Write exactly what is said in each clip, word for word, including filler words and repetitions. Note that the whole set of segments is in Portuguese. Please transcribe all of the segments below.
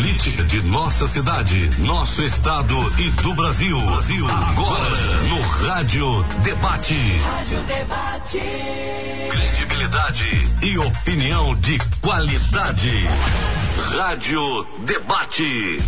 política de nossa cidade, nosso estado e do Brasil. Brasil. Agora no Rádio Debate. Rádio Debate. Credibilidade e opinião de qualidade. Rádio Debate.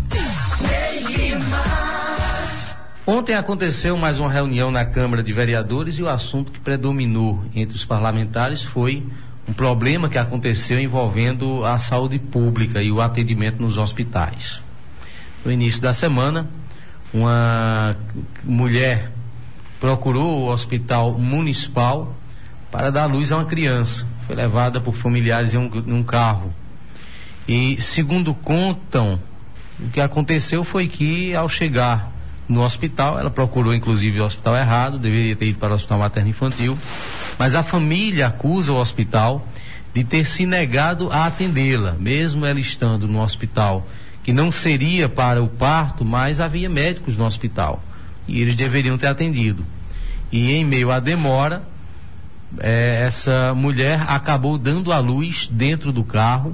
Ontem aconteceu mais uma reunião na Câmara de Vereadores e o assunto que predominou entre os parlamentares foi um problema que aconteceu envolvendo a saúde pública e o atendimento nos hospitais. No início da semana, uma mulher procurou o hospital municipal para dar luz a uma criança. Foi levada por familiares em um, em um carro. E, segundo contam, o que aconteceu foi que, ao chegar no hospital, ela procurou inclusive o hospital errado, deveria ter ido para o hospital materno-infantil, mas a família acusa o hospital de ter se negado a atendê-la, mesmo ela estando no hospital que não seria para o parto, mas havia médicos no hospital e eles deveriam ter atendido. E em meio à demora, eh, essa mulher acabou dando à luz dentro do carro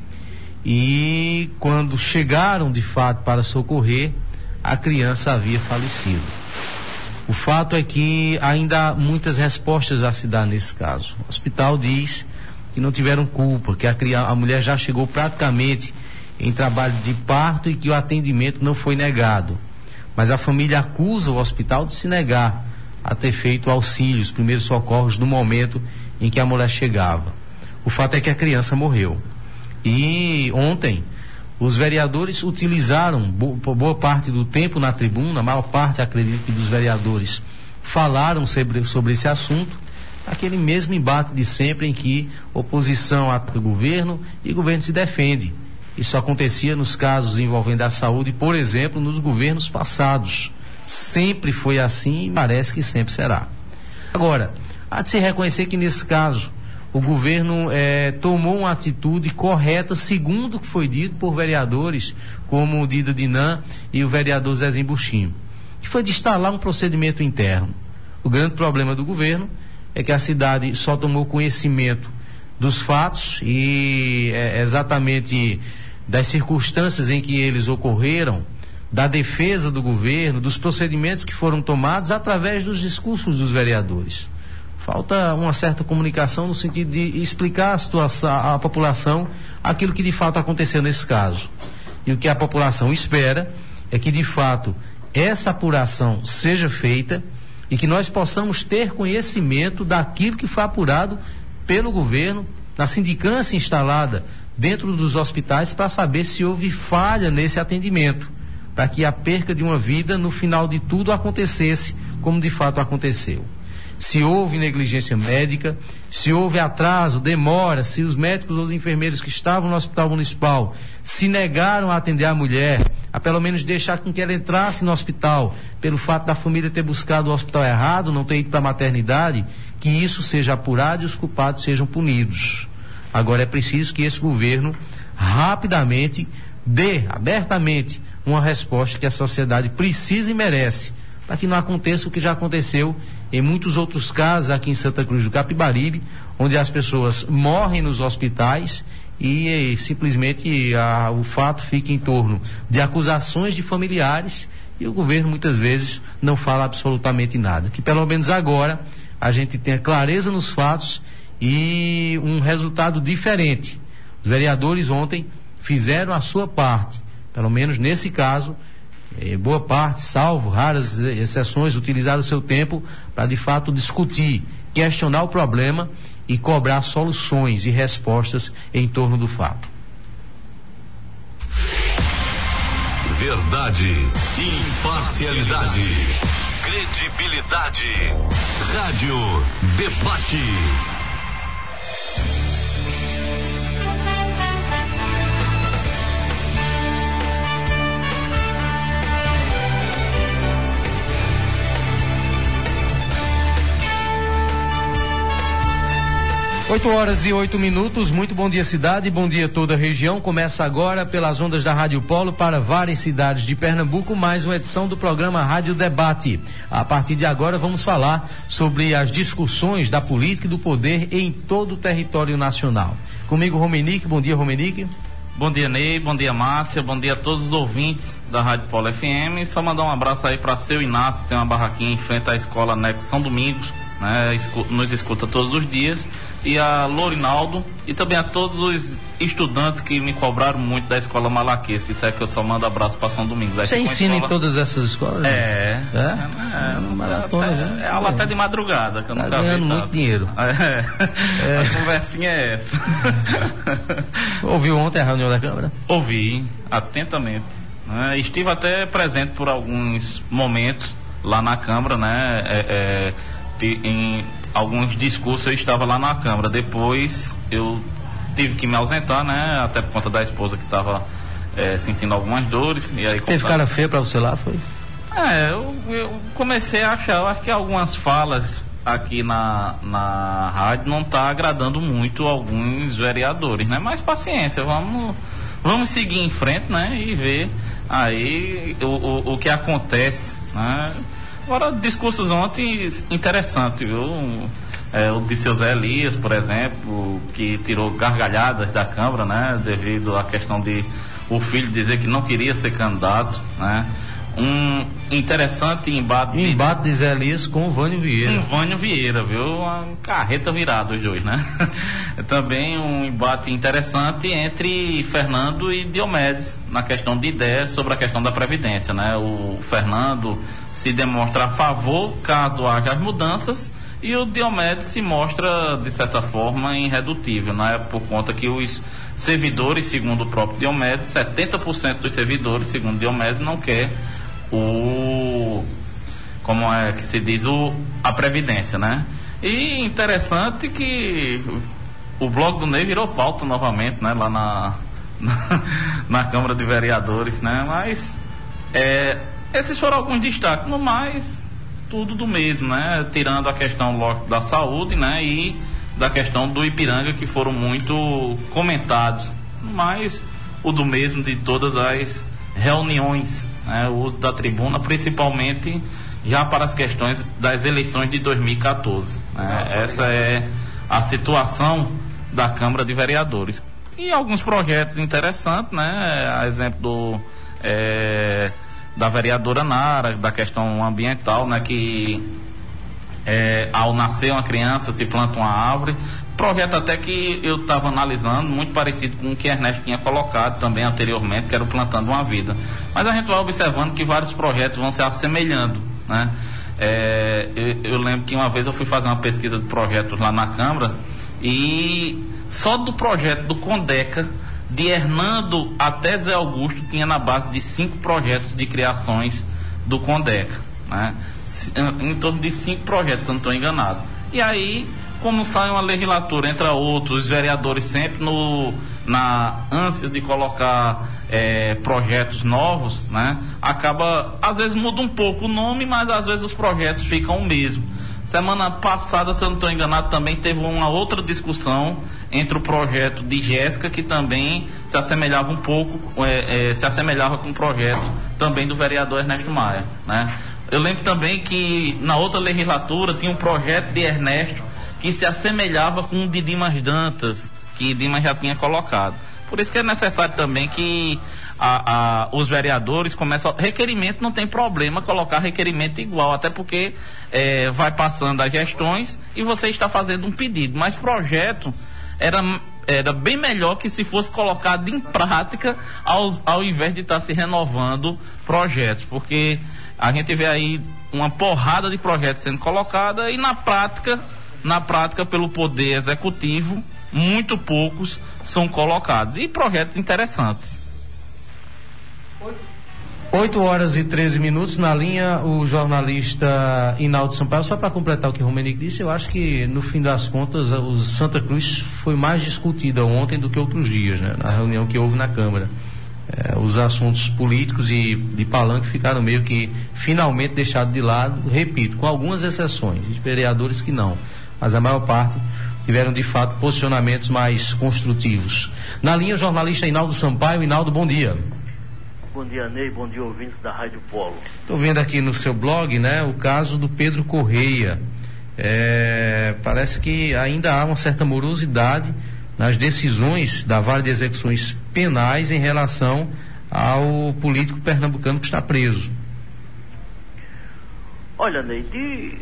e quando chegaram de fato para socorrer, a criança havia falecido. O fato é que ainda há muitas respostas a se dar nesse caso. O hospital diz que não tiveram culpa, que a, criança, a mulher já chegou praticamente em trabalho de parto e que o atendimento não foi negado. Mas a família acusa o hospital de se negar a ter feito auxílio, os primeiros socorros no momento em que a mulher chegava. O fato é que a criança morreu. E ontem os vereadores utilizaram boa, boa parte do tempo na tribuna, a maior parte, acredito que dos vereadores, falaram sobre, sobre esse assunto, aquele mesmo embate de sempre em que oposição ataca o governo e o governo se defende. Isso acontecia nos casos envolvendo a saúde, por exemplo, nos governos passados. Sempre foi assim e parece que sempre será. Agora, há de se reconhecer que nesse caso o governo eh, tomou uma atitude correta, segundo o que foi dito por vereadores como o Dida Dinan e o vereador Zezinho Buchinho, que foi de instalar um procedimento interno. O grande problema do governo é que a cidade só tomou conhecimento dos fatos e eh, exatamente das circunstâncias em que eles ocorreram, da defesa do governo, dos procedimentos que foram tomados através dos discursos dos vereadores. Falta uma certa comunicação no sentido de explicar a situação, à população aquilo que de fato aconteceu nesse caso. E o que a população espera é que de fato essa apuração seja feita e que nós possamos ter conhecimento daquilo que foi apurado pelo governo, na sindicância instalada dentro dos hospitais, para saber se houve falha nesse atendimento, para que a perca de uma vida no final de tudo acontecesse como de fato aconteceu. Se houve negligência médica, se houve atraso, demora, se os médicos ou os enfermeiros que estavam no hospital municipal se negaram a atender a mulher, a pelo menos deixar com que ela entrasse no hospital, pelo fato da família ter buscado o hospital errado, não ter ido para a maternidade, que isso seja apurado e os culpados sejam punidos. Agora é preciso que esse governo rapidamente dê abertamente uma resposta que a sociedade precisa e merece, para que não aconteça o que já aconteceu em muitos outros casos aqui em Santa Cruz do Capibaribe, onde as pessoas morrem nos hospitais e, e simplesmente a, o fato fica em torno de acusações de familiares e o governo muitas vezes não fala absolutamente nada. Que pelo menos agora a gente tenha clareza nos fatos e um resultado diferente. Os vereadores ontem fizeram a sua parte, pelo menos nesse caso. Eh, boa parte, salvo raras exceções, utilizaram o seu tempo para de fato discutir, questionar o problema e cobrar soluções e respostas em torno do fato. Verdade, imparcialidade, credibilidade. Rádio Debate. oito horas e oito minutos, muito bom dia cidade, bom dia toda a região. Começa agora pelas ondas da Rádio Polo para várias cidades de Pernambuco, mais uma edição do programa Rádio Debate. A partir de agora vamos falar sobre as discussões da política e do poder em todo o território nacional. Comigo Romenique, bom dia Romenique. Bom dia, Ney, bom dia, Márcia, bom dia a todos os ouvintes da Rádio Polo F M. Só mandar um abraço aí para seu Inácio, tem uma barraquinha em frente à escola Nexo São Domingos, né? Escu- nos escuta todos os dias. E a Lorinaldo e também a todos os estudantes que me cobraram muito da escola Malaquias, que disseram que eu só mando abraço para São Domingos. Você ensina escola... em todas essas escolas? É. É? É, é, é, maratona, até, é aula é. até de madrugada, que eu tá nunca vi. Ganhando muito dinheiro. É. É. A conversinha é essa. Ouviu ontem a reunião da Câmara? Ouvi, atentamente. Né? Estive até presente por alguns momentos lá na Câmara, né? É, é, em alguns discursos eu estava lá na Câmara. Depois eu tive que me ausentar, né? Até por conta da esposa que estava é, sentindo algumas dores. E aí, teve cara feia pra você lá, foi? É, eu, eu comecei a achar, eu acho que algumas falas aqui na, na rádio não tá agradando muito alguns vereadores, né? Mas paciência, vamos, vamos seguir em frente, né? E ver aí o, o, o que acontece, né? Agora, discursos ontem interessantes, viu? É, o de seu Zé Elias, por exemplo, que tirou gargalhadas da Câmara, né? Devido à questão de o filho dizer que não queria ser candidato, né? Um interessante embate... Embate de Zé Elias com o Vânio Vieira. Com o Vânio Vieira, viu? Uma carreta virada os dois, né? Também um embate interessante entre Fernando e Diomedes, na questão de ideias sobre a questão da Previdência, né? O Fernando se demonstra a favor caso haja as mudanças e o Diomedes se mostra, de certa forma, irredutível, né? Por conta que os servidores, segundo o próprio Diomedes, setenta por cento dos servidores, segundo Diomedes, não quer o, como é que se diz, o, a Previdência, né? E interessante que o blog do Ney virou pauta novamente, né? Lá na, na, na Câmara de Vereadores, né? Mas é, esses foram alguns destaques, no mais tudo do mesmo, né? Tirando a questão lógico da saúde, né? E da questão do Ipiranga, que foram muito comentados, mas o do mesmo de todas as reuniões, né? O uso da tribuna, principalmente já para as questões das eleições de dois mil e quatorze, né? Essa é a situação da Câmara de Vereadores. E alguns projetos interessantes, né? A exemplo do é, da vereadora Nara, da questão ambiental, né? Que é, ao nascer uma criança se planta uma árvore. Projeto até que eu estava analisando, muito parecido com o que Ernesto tinha colocado também anteriormente, que era o Plantando uma Vida. Mas a gente vai observando que vários projetos vão se assemelhando, né? É, eu, eu lembro que uma vez eu fui fazer uma pesquisa de projetos lá na Câmara e só do projeto do Condeca, de Hernando até Zé Augusto, tinha na base de cinco projetos de criações do Condeca, né? Em torno de cinco projetos, se eu não estou enganado. E aí, como sai uma legislatura, entre outros, os vereadores sempre no, na ânsia de colocar é, projetos novos, né? Acaba, às vezes muda um pouco o nome, mas às vezes os projetos ficam o mesmo. Semana passada, se eu não estou enganado, também teve uma outra discussão entre o projeto de Jéssica, que também se assemelhava um pouco, é, é, se assemelhava com o projeto também do vereador Ernesto Maia, né? Eu lembro também que na outra legislatura tinha um projeto de Ernesto que se assemelhava com o de Dimas Dantas, que Dimas já tinha colocado. Por isso que é necessário também que a, a, os vereadores começam... Requerimento não tem problema colocar requerimento igual, até porque é, vai passando as gestões e você está fazendo um pedido. Mas projeto era, era bem melhor que se fosse colocado em prática ao, ao invés de estar se renovando projetos, porque a gente vê aí uma porrada de projetos sendo colocada e na prática, na prática pelo poder executivo, muito poucos são colocados. E projetos interessantes. oito horas e treze minutos na linha, o jornalista Inaldo Sampaio. Só para completar o que o Romenick disse, eu acho que no fim das contas o Santa Cruz foi mais discutida ontem do que outros dias, né? Na reunião que houve na Câmara. É, os assuntos políticos e de palanque ficaram meio que finalmente deixados de lado, repito, com algumas exceções, de vereadores que não, mas a maior parte tiveram de fato posicionamentos mais construtivos. Na linha, o jornalista Inaldo Sampaio. Inaldo, bom dia. Bom dia, Ney, bom dia, ouvintes da Rádio Polo. Estou vendo aqui no seu blog, né, o caso do Pedro Correia. É, parece que ainda há uma certa morosidade nas decisões da Vara de Execuções Penais em relação ao político pernambucano que está preso. Olha, Ney, de,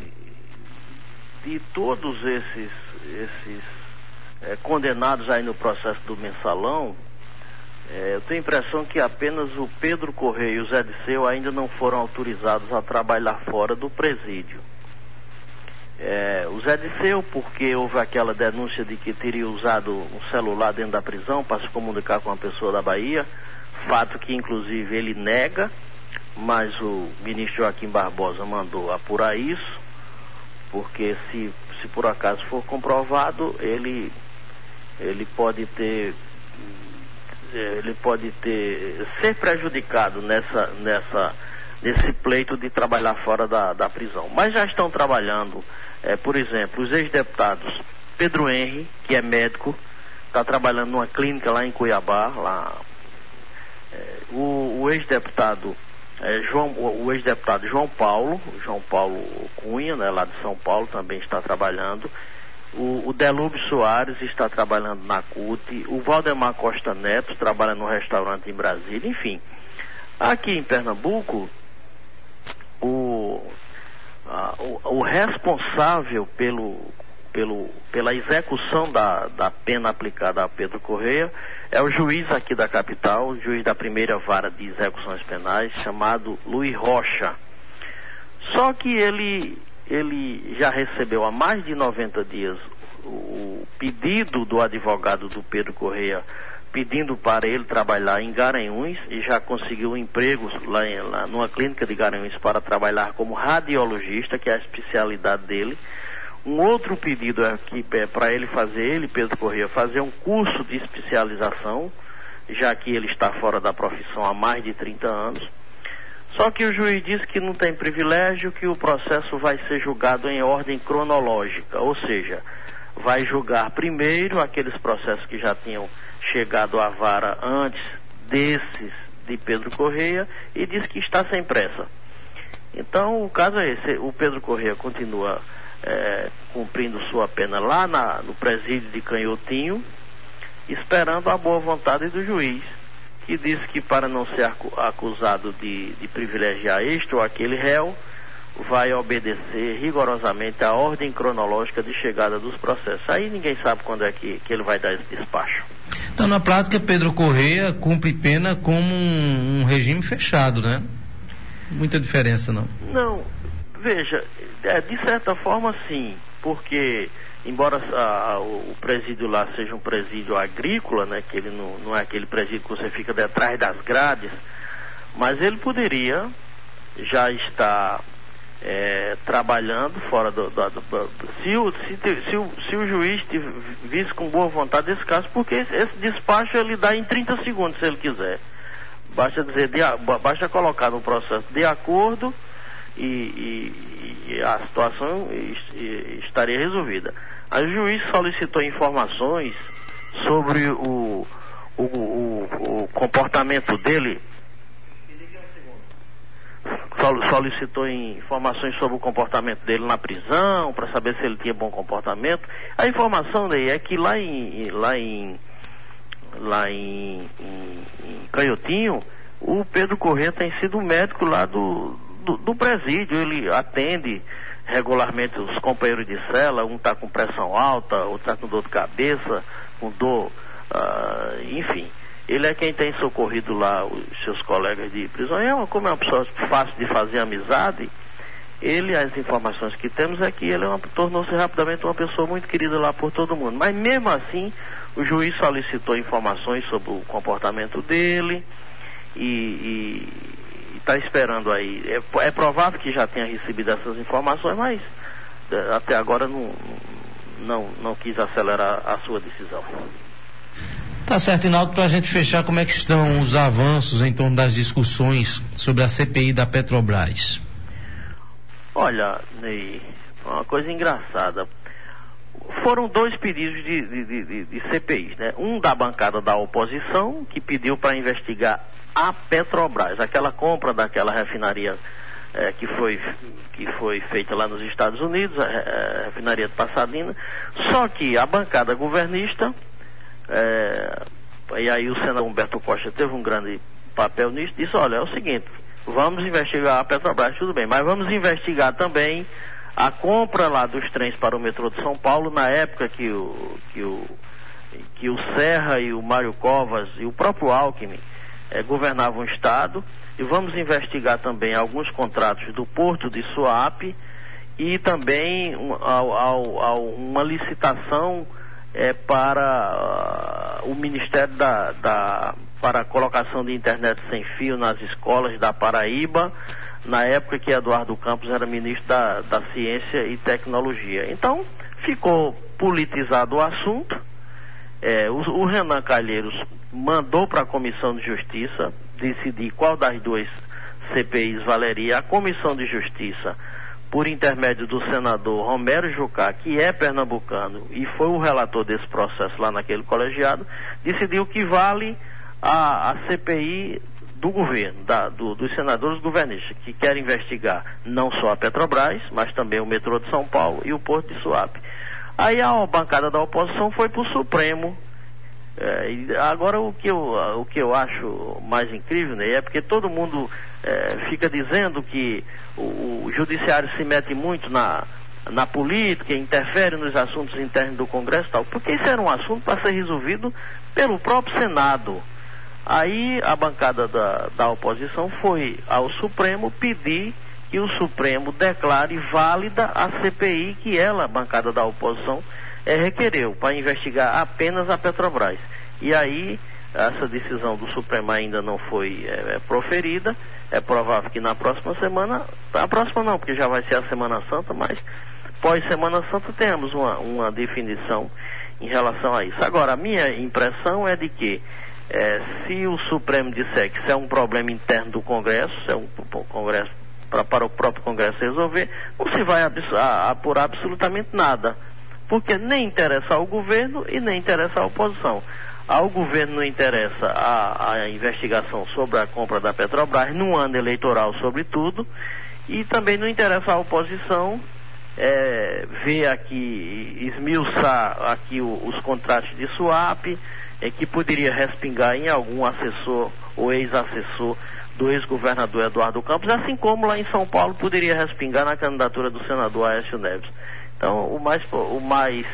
de todos esses, esses é, condenados aí no processo do mensalão, é, eu tenho a impressão que apenas o Pedro Correia e o Zé Disseu ainda não foram autorizados a trabalhar fora do presídio. É, o Zé Disseu, porque houve aquela denúncia de que teria usado um celular dentro da prisão para se comunicar com uma pessoa da Bahia, fato que inclusive ele nega, mas o ministro Joaquim Barbosa mandou apurar isso, porque se, se por acaso for comprovado, ele, ele pode ter ele pode ter ser prejudicado nessa, nessa, nesse pleito de trabalhar fora da, da prisão. Mas já estão trabalhando, é, por exemplo, os ex-deputados Pedro Henry, que é médico, está trabalhando numa clínica lá em Cuiabá, lá, é, o, o ex-deputado é, João, o ex-deputado João Paulo, João Paulo Cunha, né, lá de São Paulo, também está trabalhando. O, o Delúbio Soares está trabalhando na C U T, o Valdemar Costa Neto trabalha no restaurante em Brasília, enfim. Aqui em Pernambuco, o, a, o, o responsável pelo, pelo, pela execução da, da pena aplicada a Pedro Correia é o juiz aqui da capital, o juiz da primeira vara de execuções penais, chamado Luiz Rocha. Só que ele... ele já recebeu há mais de noventa dias o pedido do advogado do Pedro Correia, pedindo para ele trabalhar em Garanhuns, e já conseguiu um emprego lá, em, lá numa clínica de Garanhuns para trabalhar como radiologista, que é a especialidade dele. Um outro pedido é, que, é para ele fazer, ele, Pedro Correia, fazer um curso de especialização, já que ele está fora da profissão há mais de trinta anos. Só que o juiz disse que não tem privilégio, que o processo vai ser julgado em ordem cronológica, ou seja, vai julgar primeiro aqueles processos que já tinham chegado à vara antes desses de Pedro Correia, e diz que está sem pressa. Então o caso é esse, o Pedro Correia continua é, cumprindo sua pena lá na, no presídio de Canhotinho, esperando a boa vontade do juiz, que disse que para não ser acusado de, de privilegiar este ou aquele réu, vai obedecer rigorosamente a ordem cronológica de chegada dos processos. Aí ninguém sabe quando é que, que ele vai dar esse despacho. Então, na prática, Pedro Correia cumpre pena como um, um regime fechado, né? Muita diferença, não? Não, veja, é, de certa forma sim, porque... embora a, o presídio lá seja um presídio agrícola, né, que ele não, não é aquele presídio que você fica detrás das grades, mas ele poderia já estar é, trabalhando fora do... do, do, do se, o, se, se, o, se o juiz visse com boa vontade esse caso, porque esse, esse despacho ele dá em trinta segundos, se ele quiser. Basta dizer, de, basta colocar no processo de acordo e, e, e a situação estaria resolvida. A juiz solicitou informações sobre o, o, o, o comportamento dele, solicitou informações sobre o comportamento dele na prisão, para saber se ele tinha bom comportamento. A informação daí é que lá em, lá em, lá em, em, em Canhotinho, o Pedro Correia tem sido médico lá do, do, do presídio, ele atende regularmente os companheiros de cela, um está com pressão alta, outro está com dor de cabeça, com dor, uh, enfim. Ele é quem tem socorrido lá os seus colegas de prisão. E é uma, como é uma pessoa fácil de fazer amizade, ele, as informações que temos é que ele é uma, tornou-se rapidamente uma pessoa muito querida lá por todo mundo. Mas mesmo assim, o juiz solicitou informações sobre o comportamento dele e... e está esperando aí. É, é provável que já tenha recebido essas informações, mas é, até agora não, não, não quis acelerar a sua decisão. Tá certo, Inaldo, para a gente fechar, como é que estão os avanços em torno das discussões sobre a C P I da Petrobras? Olha, Ney, uma coisa engraçada. Foram dois pedidos de, de, de, de C P Is, né? Um da bancada da oposição, que pediu para investigar a Petrobras, aquela compra daquela refinaria é, que, foi, que foi feita lá nos Estados Unidos, a, a refinaria de Pasadena. Só que a bancada governista é, e aí o senador Humberto Costa teve um grande papel nisso, disse, olha, é o seguinte, vamos investigar a Petrobras, tudo bem, mas vamos investigar também a compra lá dos trens para o metrô de São Paulo, na época que o, que o, que o Serra e o Mário Covas e o próprio Alckmin eh, governavam o Estado, e vamos investigar também alguns contratos do Porto de Suape e também um, ao, ao, ao, uma licitação eh, para uh, o Ministério da, da para a colocação de internet sem fio nas escolas da Paraíba, na época que Eduardo Campos era ministro da, da Ciência e Tecnologia. Então, ficou politizado o assunto, é, o, o Renan Calheiros mandou para a Comissão de Justiça decidir qual das duas C P Is valeria. A Comissão de Justiça, por intermédio do senador Romero Jucá, que é pernambucano e foi o relator desse processo lá naquele colegiado, decidiu que vale a, a C P I do governo, da, do, dos senadores governistas, que querem investigar não só a Petrobras, mas também o metrô de São Paulo e o Porto de Suape. Aí a bancada da oposição foi para o Supremo. É, e agora o que, eu, o que eu acho mais incrível, né, é porque todo mundo é, fica dizendo que o, o judiciário se mete muito na, na política, interfere nos assuntos internos do Congresso e tal, porque isso era um assunto para ser resolvido pelo próprio Senado. Aí a bancada da, da oposição foi ao Supremo pedir que o Supremo declare válida a C P I que ela, a bancada da oposição, é, requereu para investigar apenas a Petrobras. E aí essa decisão do Supremo ainda não foi é, é, proferida. É provável que na próxima semana, a próxima não, porque já vai ser a Semana Santa, mas pós Semana Santa tenhamos uma, uma definição em relação a isso. Agora, a minha impressão é de que É, se o Supremo disser que isso é um problema interno do Congresso, é um, um Congresso pra, para o próprio Congresso resolver, não se vai abs, a, apurar absolutamente nada, porque nem interessa ao governo e nem interessa à oposição. Ao governo não interessa a, a investigação sobre a compra da Petrobras, num ano eleitoral sobretudo, e também não interessa à oposição é, ver aqui, esmiuçar aqui o, os contratos de Suape, é, que poderia respingar em algum assessor ou ex-assessor do ex-governador Eduardo Campos, assim como lá em São Paulo poderia respingar na candidatura do senador Aécio Neves. Então, o mais, o mais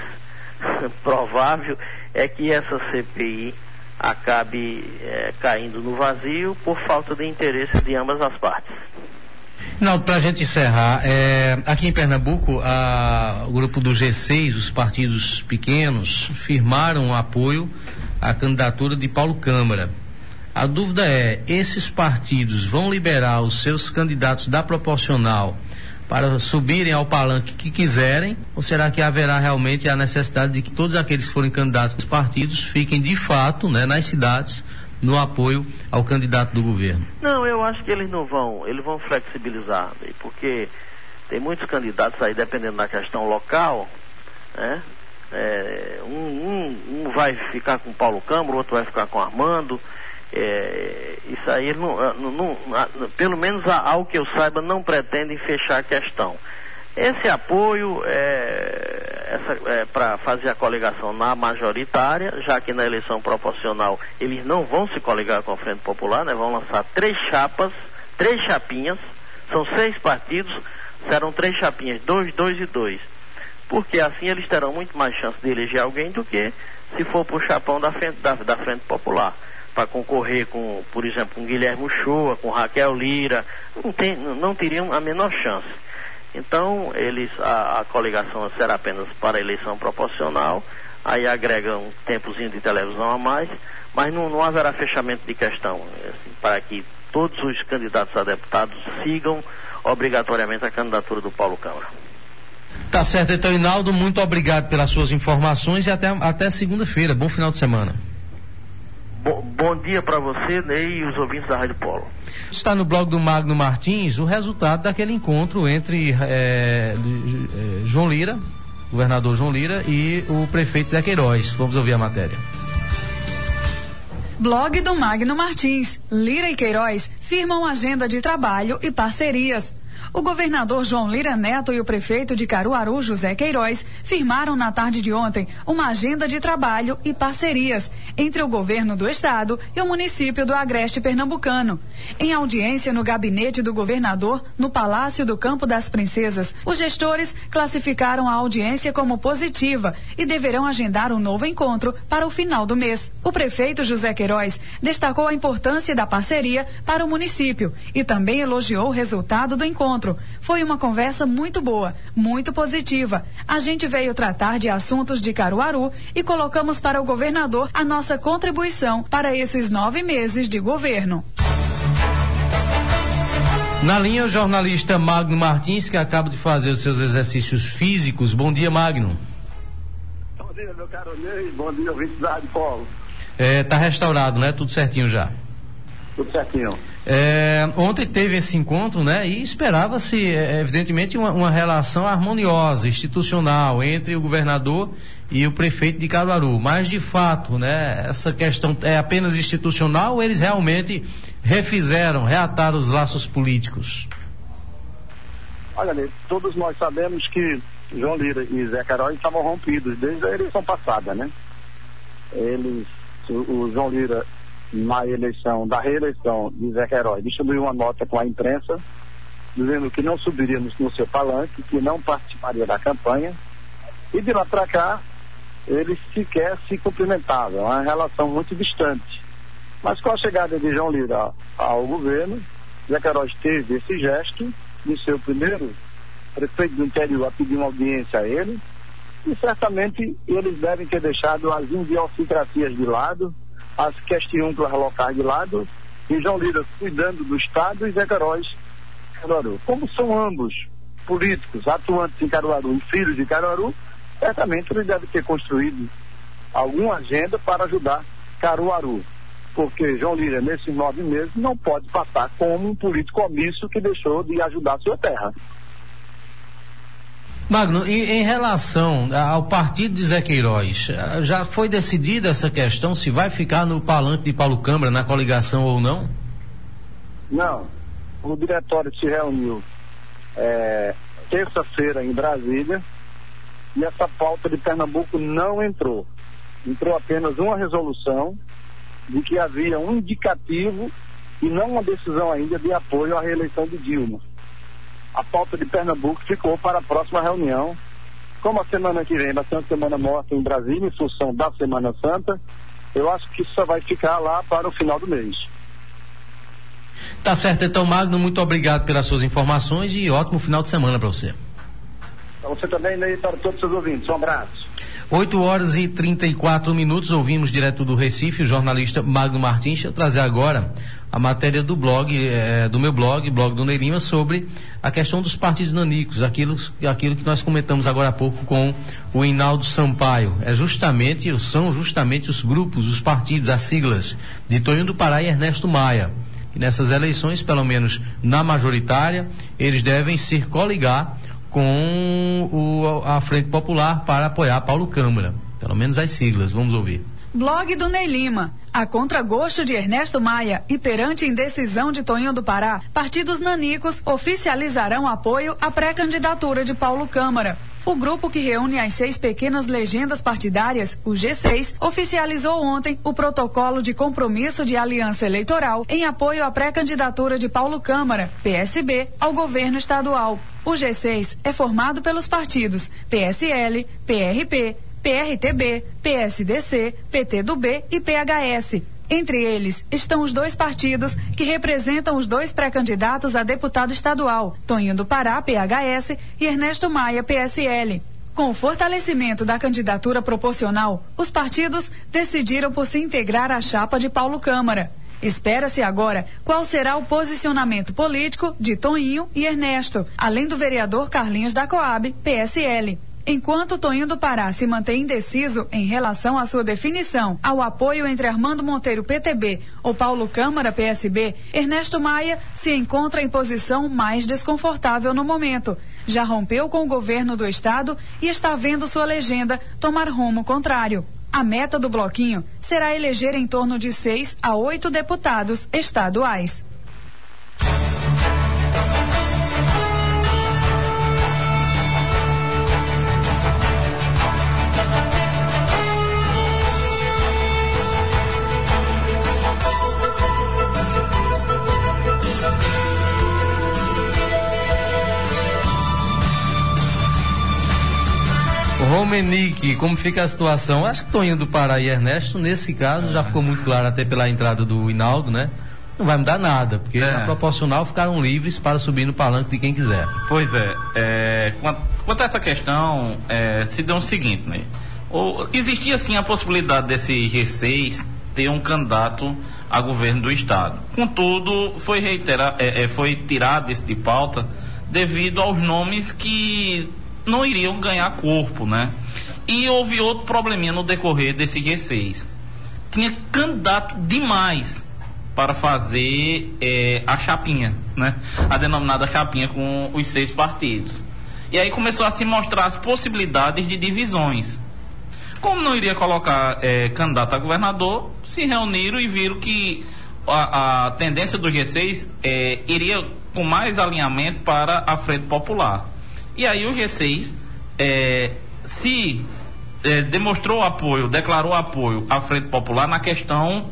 provável é que essa C P I acabe é, caindo no vazio por falta de interesse de ambas as partes. Não, para a gente encerrar, é, aqui em Pernambuco, a, o grupo do G seis, os partidos pequenos, firmaram o apoio à candidatura de Paulo Câmara. A dúvida é, esses partidos vão liberar os seus candidatos da proporcional para subirem ao palanque que quiserem, ou será que haverá realmente a necessidade de que todos aqueles que forem candidatos dos partidos fiquem de fato, né, nas cidades, no apoio ao candidato do governo? Não, eu acho que eles não vão, eles vão flexibilizar, porque tem muitos candidatos aí, dependendo da questão local, né? É, um, um, um vai ficar com Paulo Câmara, o outro vai ficar com Armando. É, isso aí, não, não, não, pelo menos ao que eu saiba, não pretendem fechar a questão. Esse apoio é, é para fazer a coligação na majoritária, já que na eleição proporcional eles não vão se coligar com a Frente Popular, né? Vão lançar três chapas, três chapinhas, são seis partidos, serão três chapinhas, dois, dois e dois. Porque assim eles terão muito mais chance de eleger alguém do que se for pro chapão da Frente, da, da Frente Popular. Para concorrer com, por exemplo, com Guilherme Uchoa, com Raquel Lira, não, tem, não teriam a menor chance. Então, eles, a, a coligação será apenas para a eleição proporcional, aí agrega um tempozinho de televisão a mais, mas não, não haverá fechamento de questão, assim, para que todos os candidatos a deputados sigam obrigatoriamente a candidatura do Paulo Câmara. Tá certo, então, Hinaldo, muito obrigado pelas suas informações e até, até segunda-feira. Bom final de semana. Bom, bom dia para você, Ney, e os ouvintes da Rádio Polo. Está no blog do Magno Martins o resultado daquele encontro entre é, de, é, João Lira, governador João Lira, e o prefeito Zé Queiroz. Vamos ouvir a matéria. Blog do Magno Martins. Lira e Queiroz firmam agenda de trabalho e parcerias. O governador João Lira Neto e o prefeito de Caruaru, José Queiroz, firmaram na tarde de ontem uma agenda de trabalho e parcerias entre o governo do estado e o município do Agreste Pernambucano. Em audiência no gabinete do governador, no Palácio do Campo das Princesas, os gestores classificaram a audiência como positiva e deverão agendar um novo encontro para o final do mês. O prefeito José Queiroz destacou a importância da parceria para o município e também elogiou o resultado do encontro. Foi uma conversa muito boa, muito positiva. A gente veio tratar de assuntos de Caruaru e colocamos para o governador a nossa contribuição para esses nove meses de governo. Na linha, o jornalista Magno Martins, que acaba de fazer os seus exercícios físicos. Bom dia, Magno. Bom dia, meu caro Ney. Bom dia, ouvinte da Rádio Polo. É, tá restaurado, né? Tudo certinho já. Tudo certinho. É, ontem teve esse encontro, né? E esperava-se, é, evidentemente, uma, uma relação harmoniosa, institucional, entre o governador e o prefeito de Caruaru. Mas, de fato, né? Essa questão é apenas institucional ou eles realmente refizeram, reataram os laços políticos? Olha, Ney, todos nós sabemos que João Lira e Zé Queiroz estavam rompidos desde a eleição passada, né? Eles, o, o João Lira, na eleição, da reeleição de Zé Queiroz, distribuiu uma nota com a imprensa, dizendo que não subiria no, no seu palanque, que não participaria da campanha, e de lá para cá, eles sequer se cumprimentavam, uma relação muito distante. Mas com a chegada de João Lira ao governo, Zé Queiroz teve esse gesto de ser o primeiro prefeito do interior a pedir uma audiência a ele, e certamente eles devem ter deixado as idiosincrasias de lado, as questões locais de lado, e João Lira cuidando do estado e Zé Queiroz Caruaru. Como são ambos políticos atuantes em Caruaru e filhos de Caruaru, certamente ele deve ter construído alguma agenda para ajudar Caruaru, porque João Lira nesses nove meses não pode passar como um político omisso que deixou de ajudar a sua terra. Magno, em, em relação ao partido de Zé Queiroz, já foi decidida essa questão, se vai ficar no palanque de Paulo Câmara, na coligação ou não? Não. O diretório se reuniu é, terça-feira em Brasília e essa pauta de Pernambuco não entrou. Entrou apenas uma resolução de que havia um indicativo e não uma decisão ainda de apoio à reeleição de Dilma. A pauta de Pernambuco ficou para a próxima reunião. Como a semana que vem vai ser uma semana morta em Brasília, em função da Semana Santa, eu acho que isso só vai ficar lá para o final do mês. Tá certo, então, Magno, muito obrigado pelas suas informações e ótimo final de semana para você. Para você também, Ney, para todos os seus ouvintes. Um abraço. oito horas e trinta e quatro minutos, ouvimos direto do Recife o jornalista Magno Martins. Deixa eu trazer agora a matéria do blog, eh, do meu blog, blog do Ney Lima, sobre a questão dos partidos nanicos, aquilo, aquilo que nós comentamos agora há pouco com o Hinaldo Sampaio. É justamente, são justamente os grupos, os partidos, as siglas de Tonho do Pará e Ernesto Maia. E nessas eleições, pelo menos na majoritária, eles devem se coligar com o, a Frente Popular para apoiar Paulo Câmara, pelo menos as siglas. Vamos ouvir. Blog do Ney Lima. A contragosto de Ernesto Maia e perante indecisão de Tonho do Pará, partidos nanicos oficializarão apoio à pré-candidatura de Paulo Câmara. O grupo que reúne as seis pequenas legendas partidárias, o G seis, oficializou ontem o protocolo de compromisso de aliança eleitoral em apoio à pré-candidatura de Paulo Câmara, P S B, ao governo estadual. O G seis é formado pelos partidos P S L, P R P, P R T B, P S D C, P T do B e P H S. Entre eles estão os dois partidos que representam os dois pré-candidatos a deputado estadual, Tonho do Pará, P H S, e Ernesto Maia, P S L. Com o fortalecimento da candidatura proporcional, os partidos decidiram por se integrar à chapa de Paulo Câmara. Espera-se agora qual será o posicionamento político de Tonho e Ernesto, além do vereador Carlinhos da Coab, P S L. Enquanto Tonho do Pará se mantém indeciso em relação à sua definição ao apoio entre Armando Monteiro, P T B, ou Paulo Câmara, P S B, Ernesto Maia se encontra em posição mais desconfortável no momento. Já rompeu com o governo do estado e está vendo sua legenda tomar rumo contrário. A meta do bloquinho será eleger em torno de seis a oito deputados estaduais. Menique, como fica a situação? Acho que Toninho do Pará e Ernesto, nesse caso, já ficou muito claro até pela entrada do Hinaldo, né? Não vai mudar nada, porque é. na proporcional ficaram livres para subir no palanque de quem quiser. Pois é, é quanto, quanto a essa questão, é, se deu o seguinte, né? Ou, existia sim a possibilidade desse G seis ter um candidato a governo do estado. Contudo, foi, reiterar, é, é, foi tirado isso de pauta devido aos nomes que não iriam ganhar corpo, né? E houve outro probleminha no decorrer desse G seis. Tinha candidato demais para fazer é, a chapinha, né? A denominada chapinha com os seis partidos. E aí começou a se mostrar as possibilidades de divisões. Como não iria colocar é, candidato a governador, se reuniram e viram que a, a tendência do G seis é, iria com mais alinhamento para a Frente Popular. E aí o G seis é, se é, demonstrou apoio, declarou apoio à Frente Popular na questão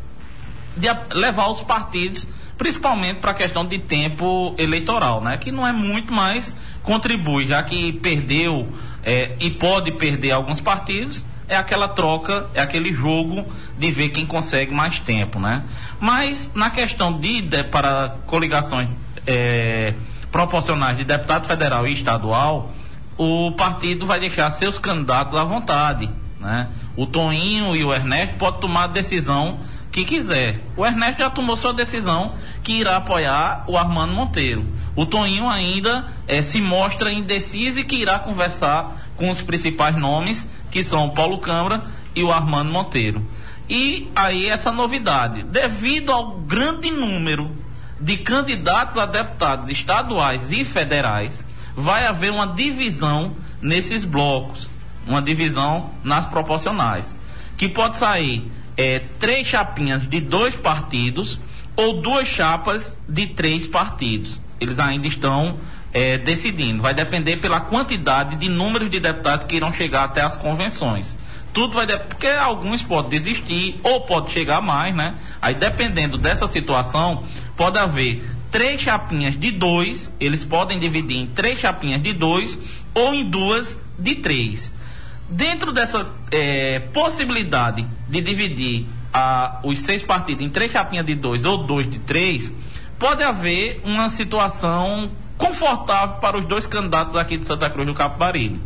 de levar os partidos, principalmente para a questão de tempo eleitoral, né? Que não é muito, mas contribui, já que perdeu é, e pode perder alguns partidos, é aquela troca, é aquele jogo de ver quem consegue mais tempo, né? Mas na questão de, de para coligações é, proporcionais de deputado federal e estadual, o partido vai deixar seus candidatos à vontade, né? O Toninho e o Ernesto podem tomar a decisão que quiser. O Ernesto já tomou sua decisão que irá apoiar o Armando Monteiro. O Toninho ainda é, se mostra indeciso e que irá conversar com os principais nomes, que são o Paulo Câmara e o Armando Monteiro. E aí essa novidade, devido ao grande número de candidatos a deputados estaduais e federais, vai haver uma divisão nesses blocos, uma divisão nas proporcionais, que pode sair É, três chapinhas de dois partidos ou duas chapas de três partidos. Eles ainda estão é, decidindo. Vai depender pela quantidade de números de deputados que irão chegar até as convenções. Tudo vai depender, porque alguns podem desistir ou pode chegar mais, né? Aí dependendo dessa situação, pode haver três chapinhas de dois, eles podem dividir em três chapinhas de dois ou em duas de três. Dentro dessa é, possibilidade de dividir a, os seis partidos em três chapinhas de dois ou dois de três, pode haver uma situação confortável para os dois candidatos aqui de Santa Cruz do Capibaribe.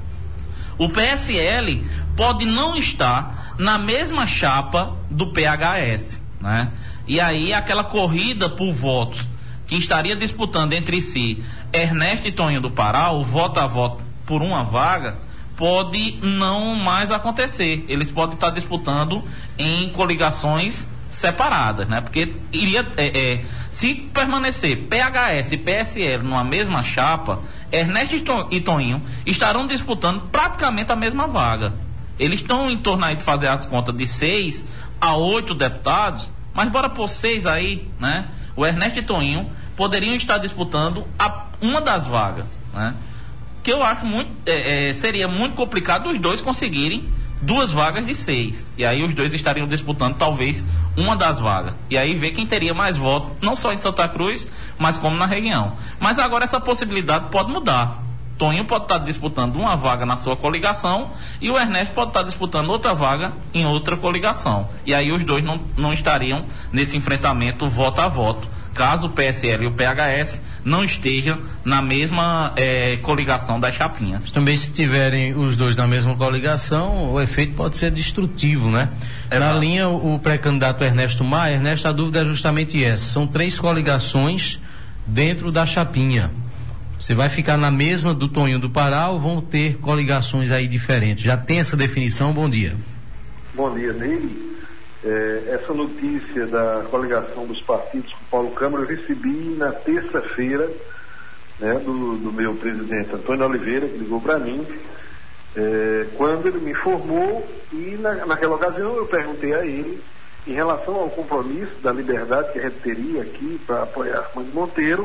O P S L pode não estar na mesma chapa do P H S, né? E aí aquela corrida por votos que estaria disputando entre si Ernesto e Toninho do Pará, o voto a voto por uma vaga, pode não mais acontecer. Eles podem estar disputando em coligações separadas, né? Porque iria, é, é, se permanecer P H S e P S L numa mesma chapa, Ernesto e Toninho estarão disputando praticamente a mesma vaga. Eles estão em torno aí de fazer as contas de seis a oito deputados, mas bora por seis aí, né? O Ernesto e Toninho poderiam estar disputando a, uma das vagas, né? Que eu acho muito, é, é, seria muito complicado os dois conseguirem duas vagas de seis. E aí os dois estariam disputando talvez uma das vagas. E aí ver quem teria mais votos, não só em Santa Cruz, mas como na região. Mas agora essa possibilidade pode mudar. Toninho pode estar disputando uma vaga na sua coligação e o Ernesto pode estar disputando outra vaga em outra coligação. E aí os dois não, não estariam nesse enfrentamento voto a voto, caso o P S L e o P H S não estejam na mesma é, coligação das chapinhas. Também, se tiverem os dois na mesma coligação, o efeito pode ser destrutivo, né? É na verdade. Linha, o pré-candidato Ernesto Maia, Ernesto, a dúvida é justamente essa. São três coligações dentro da chapinha. Você vai ficar na mesma do Toninho do Pará ou vão ter coligações aí diferentes? Já tem essa definição? Bom dia. Bom dia, Ney. É, essa notícia da coligação dos partidos com Paulo Câmara eu recebi na terça-feira, né, do, do meu presidente Antônio Oliveira, que ligou para mim, é, quando ele me informou, e na, naquela ocasião eu perguntei a ele em relação ao compromisso da liberdade que a gente teria aqui para apoiar Armando Monteiro,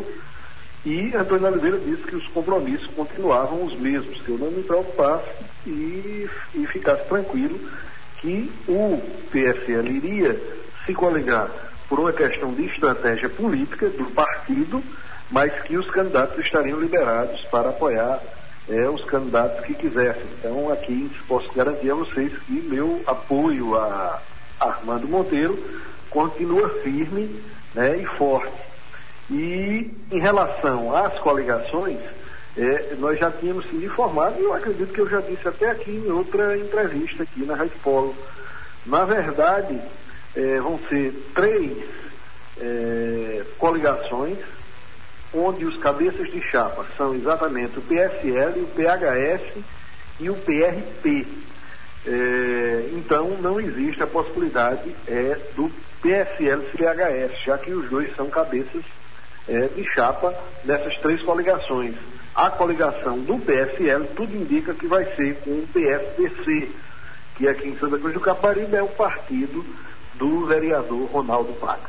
e Antônio Oliveira disse que os compromissos continuavam os mesmos, que eu não me preocupasse e, e ficasse tranquilo que o P S L iria se coligar por uma questão de estratégia política do partido, mas que os candidatos estariam liberados para apoiar é, os candidatos que quisessem. Então, aqui posso garantir a vocês que meu apoio a Armando Monteiro continua firme, né, e forte. E em relação às coligações, é, nós já tínhamos sido informados, e eu acredito que eu já disse até aqui em outra entrevista aqui na Rádio Polo. Na verdade, é, vão ser três é, coligações, onde os cabeças de chapa são exatamente o P S L, o P H S e o P R P. É, então não existe a possibilidade é, do P S L e P H S, já que os dois são cabeças é, de chapa nessas três coligações. A coligação do P S L, tudo indica que vai ser com o P S D C, que aqui em Santa Cruz do Caparibe é o partido do vereador Ronaldo Pacas.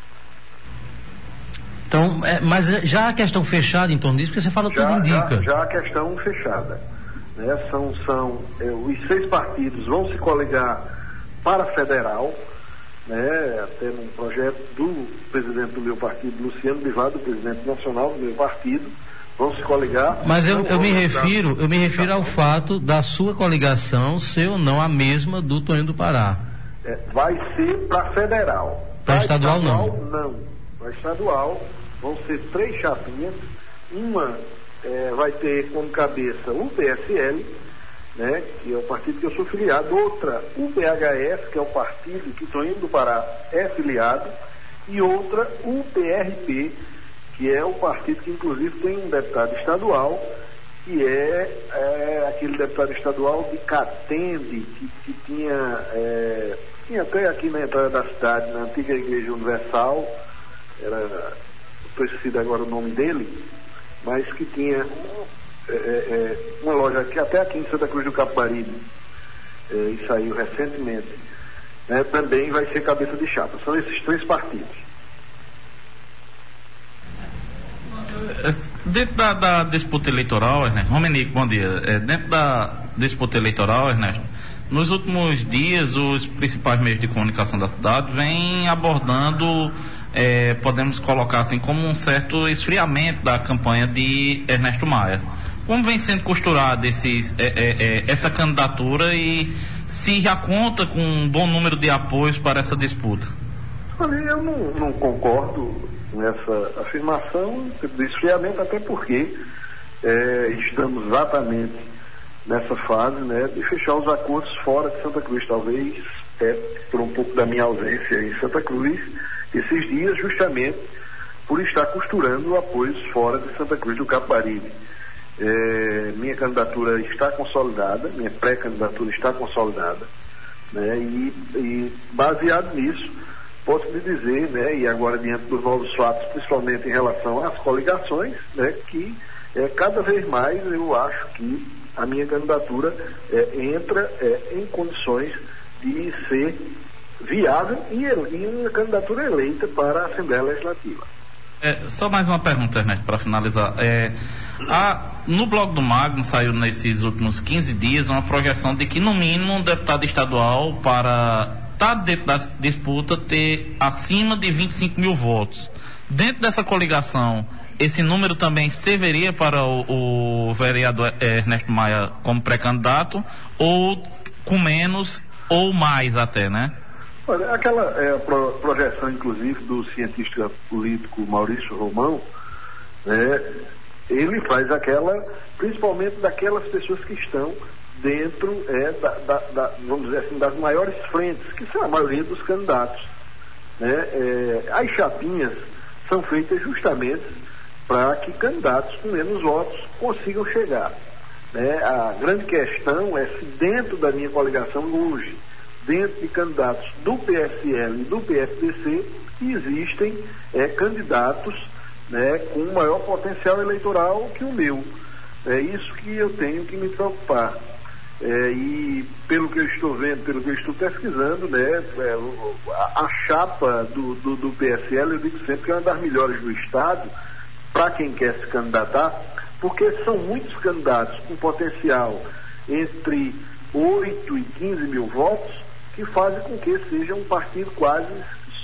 Então, é, mas já a questão fechada em torno disso, porque você fala já, tudo indica. Já, já a questão fechada. Né? São, são, é, os seis partidos vão se coligar para a federal, né? Até num projeto do presidente do meu partido, Luciano Bivar, do presidente nacional do meu partido, vão se coligar. Mas eu, eu me refiro, eu me refiro ao fato da sua coligação ser ou não a mesma do Toninho do Pará. É, vai ser para federal. Para estadual, estadual não. Não. Para estadual vão ser três chapinhas. Uma é, vai ter como cabeça o P S L, né, que é o partido que eu sou filiado. Outra, o P H S, que é o partido que Toninho do Pará é filiado. E outra, o P R P, que é o partido que inclusive tem um deputado estadual, que é, é aquele deputado estadual de Catende, que, que tinha, é, tinha até aqui na entrada da cidade, na antiga Igreja Universal, era, estou esquecido agora o nome dele, mas que tinha é, é, uma loja aqui, até aqui em Santa Cruz do Caparibe, é, e saiu recentemente, né, também vai ser cabeça de chapa. São esses três partidos. Dentro da, da disputa eleitoral, Ernesto, Romenico, bom dia. É, dentro da disputa eleitoral, Ernesto, nos últimos dias, os principais meios de comunicação da cidade vêm abordando, é, podemos colocar assim, como um certo esfriamento da campanha de Ernesto Maia. Como vem sendo costurada esses, é, é, é, essa candidatura e se já conta com um bom número de apoios para essa disputa? Olha, eu não, não concordo nessa afirmação do esfriamento, até porque é, estamos exatamente nessa fase, né, de fechar os acordos fora de Santa Cruz, talvez é, por um pouco da minha ausência em Santa Cruz esses dias, justamente por estar costurando apoios fora de Santa Cruz do Caparibe. É, minha candidatura está consolidada, minha pré-candidatura está consolidada, né, e, e baseado nisso posso lhe dizer, né, e agora diante dos novos fatos, principalmente em relação às coligações, né, que é, cada vez mais eu acho que a minha candidatura é, entra é, em condições de ser viável e, e uma candidatura eleita para a Assembleia Legislativa. É, só mais uma pergunta, Ernesto, para finalizar. É, a, no blog do Magno saiu nesses últimos quinze dias uma projeção de que no mínimo um deputado estadual para está dentro da disputa ter acima de vinte e cinco mil votos. Dentro dessa coligação, esse número também serviria para o, o vereador Ernesto Maia como pré-candidato, ou com menos, ou mais até, né? Olha, aquela é, pro, projeção, inclusive, do cientista político Maurício Romão, né, ele faz aquela, principalmente daquelas pessoas que estão dentro é, da, da, da, vamos dizer assim, das maiores frentes, que são a maioria dos candidatos. Né? É, as chapinhas são feitas justamente para que candidatos com menos votos consigam chegar. Né? A grande questão é se dentro da minha coligação hoje, dentro de candidatos do P S L e do P S D C, existem é, candidatos, né, com maior potencial eleitoral que o meu. É isso que eu tenho que me preocupar. É, e pelo que eu estou vendo, pelo que eu estou pesquisando, né, é, a, a chapa do, do, do P S L, eu digo sempre que é uma das melhores do estado para quem quer se candidatar, porque são muitos candidatos com potencial entre oito e quinze mil votos, que fazem com que seja um partido quase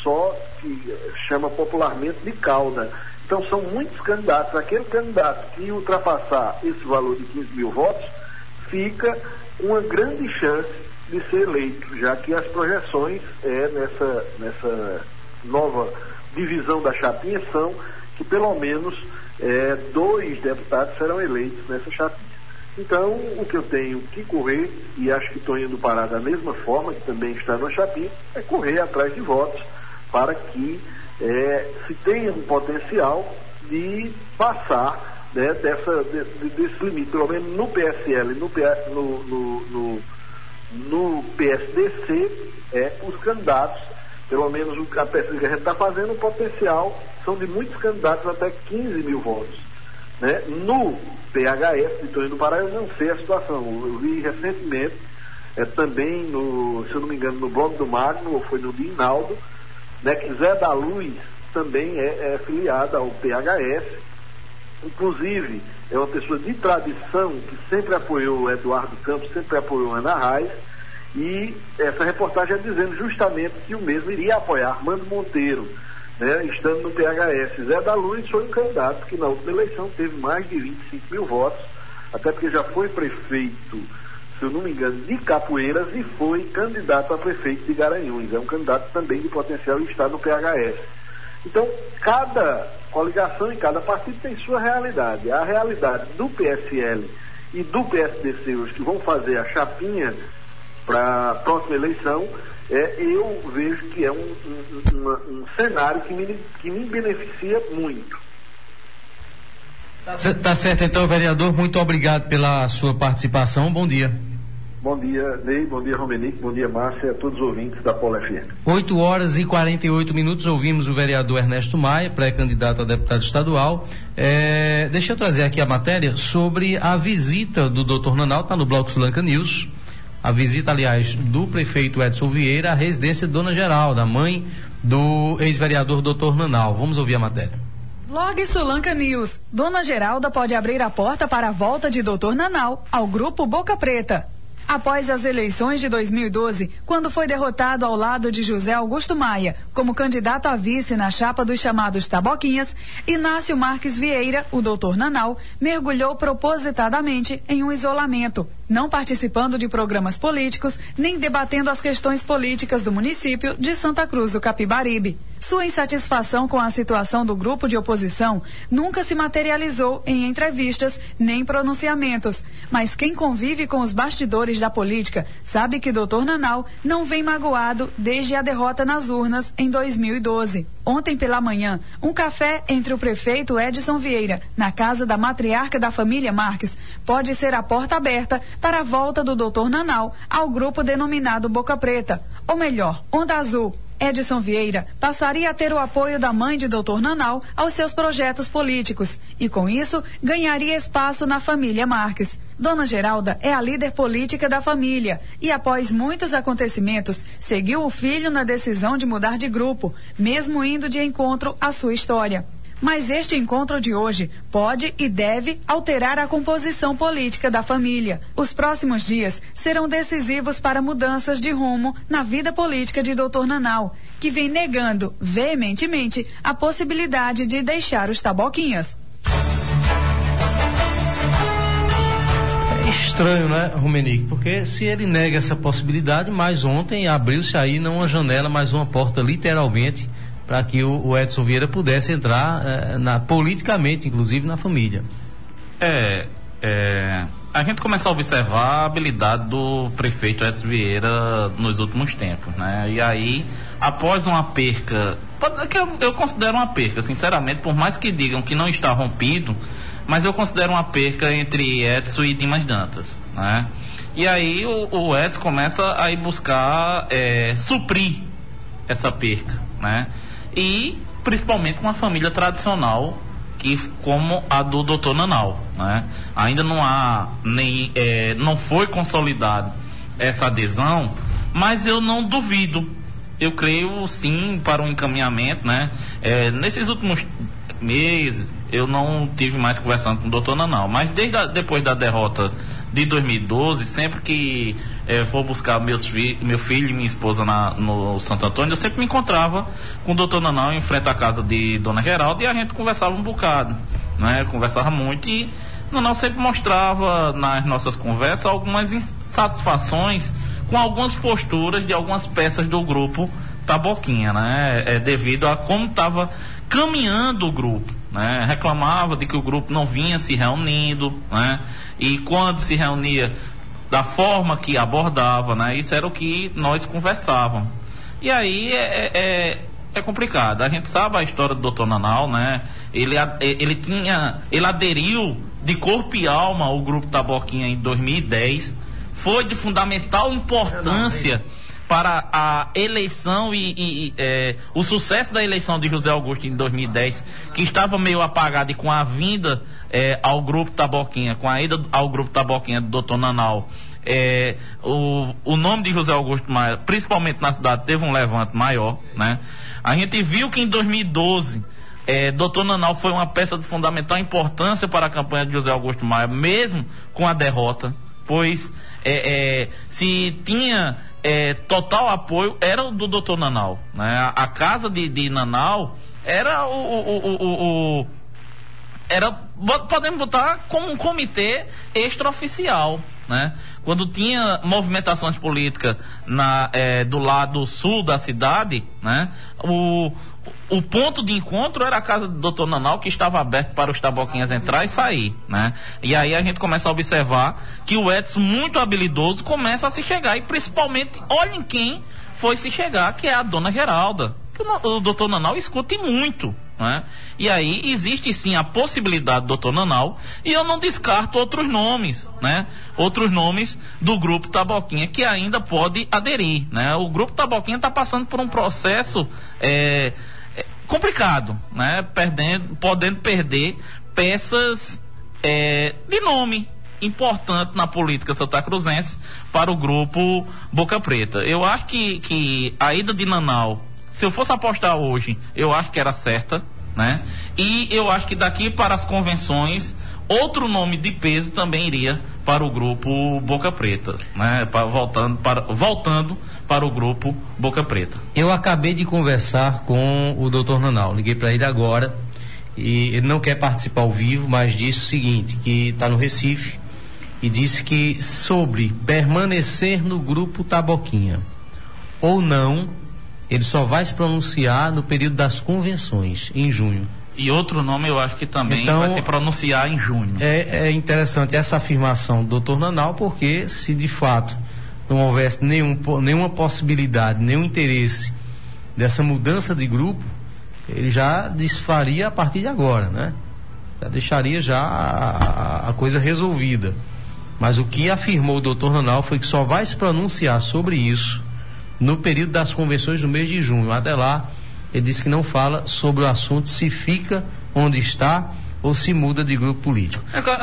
só que chama popularmente de cauda. Então são muitos candidatos. Aquele candidato que ultrapassar esse valor de quinze mil votos fica com uma grande chance de ser eleito, já que as projeções é, nessa, nessa nova divisão da chapinha são que pelo menos é, dois deputados serão eleitos nessa chapinha. Então, o que eu tenho que correr, e acho que estou indo parar da mesma forma, que também está na chapinha, é correr atrás de votos para que é, se tenha um potencial de passar, né, dessa, de, desse limite, pelo menos no P S L, no, no, no, no, no P S D C, é, os candidatos, pelo menos a pesquisa que a gente está fazendo, o potencial são de muitos candidatos até quinze mil votos. Né? No P H S de Toninho do Pará eu não sei a situação. Eu vi recentemente, é, também, no, se eu não me engano, no blog do Magno, ou foi no de Inaldo, né, que Zé da Luz também é, é filiado ao P H S. Inclusive, é uma pessoa de tradição que sempre apoiou o Eduardo Campos, sempre apoiou a Ana Reis, e essa reportagem é dizendo justamente que o mesmo iria apoiar Armando Monteiro, né, estando no P H S. Zé da Luz foi um candidato que na última eleição teve mais de vinte e cinco mil votos, até porque já foi prefeito, se eu não me engano, de Capoeiras e foi candidato a prefeito de Garanhuns. É um candidato também de potencial e está no P H S. Então, cada coligação e cada partido tem sua realidade. A realidade do P S L e do P S D C hoje, que vão fazer a chapinha para a próxima eleição, é, eu vejo que é um, um, uma, um cenário que me, que me beneficia muito. Tá certo, então, vereador, muito obrigado pela sua participação. Bom dia. Bom dia, Ney, bom dia, Romenique, bom dia, Márcia, a todos os ouvintes da Polo F M. oito horas e quarenta e oito minutos, ouvimos o vereador Ernesto Maia, pré-candidato a deputado estadual. É, deixa eu trazer aqui a matéria sobre a visita do doutor Nanal, está no Bloco Sulanca News. A visita, aliás, do prefeito Edson Vieira à residência de Dona Geralda, mãe do ex-vereador doutor Nanal. Vamos ouvir a matéria. Blog Sulanca News. Dona Geralda pode abrir a porta para a volta de doutor Nanal ao grupo Boca Preta. Após as eleições de dois mil e doze, quando foi derrotado ao lado de José Augusto Maia como candidato a vice na chapa dos chamados Taboquinhas, Inácio Marques Vieira, o doutor Nanal, mergulhou propositadamente em um isolamento, não participando de programas políticos, nem debatendo as questões políticas do município de Santa Cruz do Capibaribe. Sua insatisfação com a situação do grupo de oposição nunca se materializou em entrevistas nem pronunciamentos, mas quem convive com os bastidores da política sabe que doutor Nanal não vem magoado desde a derrota nas urnas em dois mil e doze. Ontem pela manhã, um café entre o prefeito Edson Vieira, na casa da matriarca da família Marques, pode ser a porta aberta para a volta do doutor Nanal ao grupo denominado Boca Preta, ou melhor, Onda Azul. Edson Vieira passaria a ter o apoio da mãe de doutor Nanal aos seus projetos políticos e, com isso, ganharia espaço na família Marques. Dona Geralda é a líder política da família e, após muitos acontecimentos, seguiu o filho na decisão de mudar de grupo, mesmo indo de encontro à sua história. Mas este encontro de hoje pode e deve alterar a composição política da família. Os próximos dias serão decisivos para mudanças de rumo na vida política de doutor Nanal, que vem negando veementemente a possibilidade de deixar os Taboquinhas. É estranho, né, Romenique? Porque se ele nega essa possibilidade, mas ontem abriu-se aí não uma janela, mas uma porta literalmente para que o, o Edson Vieira pudesse entrar eh, na, politicamente, inclusive, na família. É, é, a gente começa a observar a habilidade do prefeito Edson Vieira nos últimos tempos, né? E aí, após uma perca, que eu, eu considero uma perca, sinceramente, por mais que digam que não está rompido, mas eu considero uma perca entre Edson e Dimas Dantas, né? E aí o, o Edson começa a ir buscar é, suprir essa perca, né? E principalmente uma família tradicional que, como a do doutor Nanal, né? Ainda não há nem é, não foi consolidado essa adesão, mas eu não duvido, eu creio sim para um encaminhamento, né? É, nesses últimos meses eu não tive mais conversando com o doutor Nanal, mas desde a, depois da derrota de dois mil e doze, sempre que é, for buscar meus fi, meu filho e minha esposa na, no Santo Antônio, eu sempre me encontrava com o doutor Nanau em frente à casa de Dona Geralda e a gente conversava um bocado, né? Conversava muito e Nanau sempre mostrava nas nossas conversas algumas insatisfações com algumas posturas de algumas peças do grupo Taboquinha, né? É, devido a como estava caminhando o grupo, né? Reclamava de que o grupo não vinha se reunindo, né? E quando se reunia da forma que abordava, né? Isso era o que nós conversávamos. E aí é, é, é complicado. A gente sabe a história do doutor Nanau, né? Ele, ele tinha, ele aderiu de corpo e alma ao grupo Taboquinha em dois mil e dez. Foi de fundamental importância para a eleição e, e, e é, o sucesso da eleição de José Augusto em dois mil e dez, que estava meio apagado, e com a vinda é, ao grupo Taboquinha, com a ida ao grupo Taboquinha do doutor Nanau, é, o, o nome de José Augusto Maia, principalmente na cidade, teve um levante maior, né? A gente viu que em dois mil e doze é, doutor Nanau foi uma peça de fundamental importância para a campanha de José Augusto Maia, mesmo com a derrota, pois é, é, se tinha É, total apoio era o do doutor Nanau, né? A, a casa de, de Nanau era o, o, o, o, o era, podemos botar como um comitê extraoficial, né? Quando tinha movimentações políticas na, é, do lado sul da cidade, né? O, o ponto de encontro era a casa do doutor Nanau, que estava aberto para os taboquinhas entrar e sair, né? E aí a gente começa a observar que o Edson, muito habilidoso, começa a se chegar, e principalmente, olhem quem foi se chegar, que é a dona Geralda, que o, o doutor Nanau escute muito, né? E aí existe sim a possibilidade do doutor Nanau, e eu não descarto outros nomes, né? Outros nomes do grupo Taboquinha que ainda pode aderir, né? O grupo Taboquinha está passando por um processo é, é, complicado, né? Perdendo, podendo perder peças é, de nome importante na política santacruzense para o grupo Boca Preta. Eu acho que, que a ida de Nanau, se eu fosse apostar hoje, eu acho que era certa, né? E eu acho que daqui para as convenções, outro nome de peso também iria para o grupo Boca Preta, né? Para, voltando, para, voltando para o grupo Boca Preta. Eu acabei de conversar com o doutor Nanau, liguei para ele agora, e ele não quer participar ao vivo, mas disse o seguinte, que está no Recife, e disse que sobre permanecer no grupo Taboquinha ou não, ele só vai se pronunciar no período das convenções, em junho. E outro nome eu acho que também então, vai se pronunciar em junho. É, é interessante essa afirmação do doutor Nanau, porque se de fato não houvesse nenhum, nenhuma possibilidade, nenhum interesse dessa mudança de grupo, ele já desfaria a partir de agora, né? Já deixaria já a, a coisa resolvida. Mas o que afirmou o doutor Nanau foi que só vai se pronunciar sobre isso no período das convenções do mês de junho. Até lá, ele disse que não fala sobre o assunto, se fica onde está ou se muda de grupo político.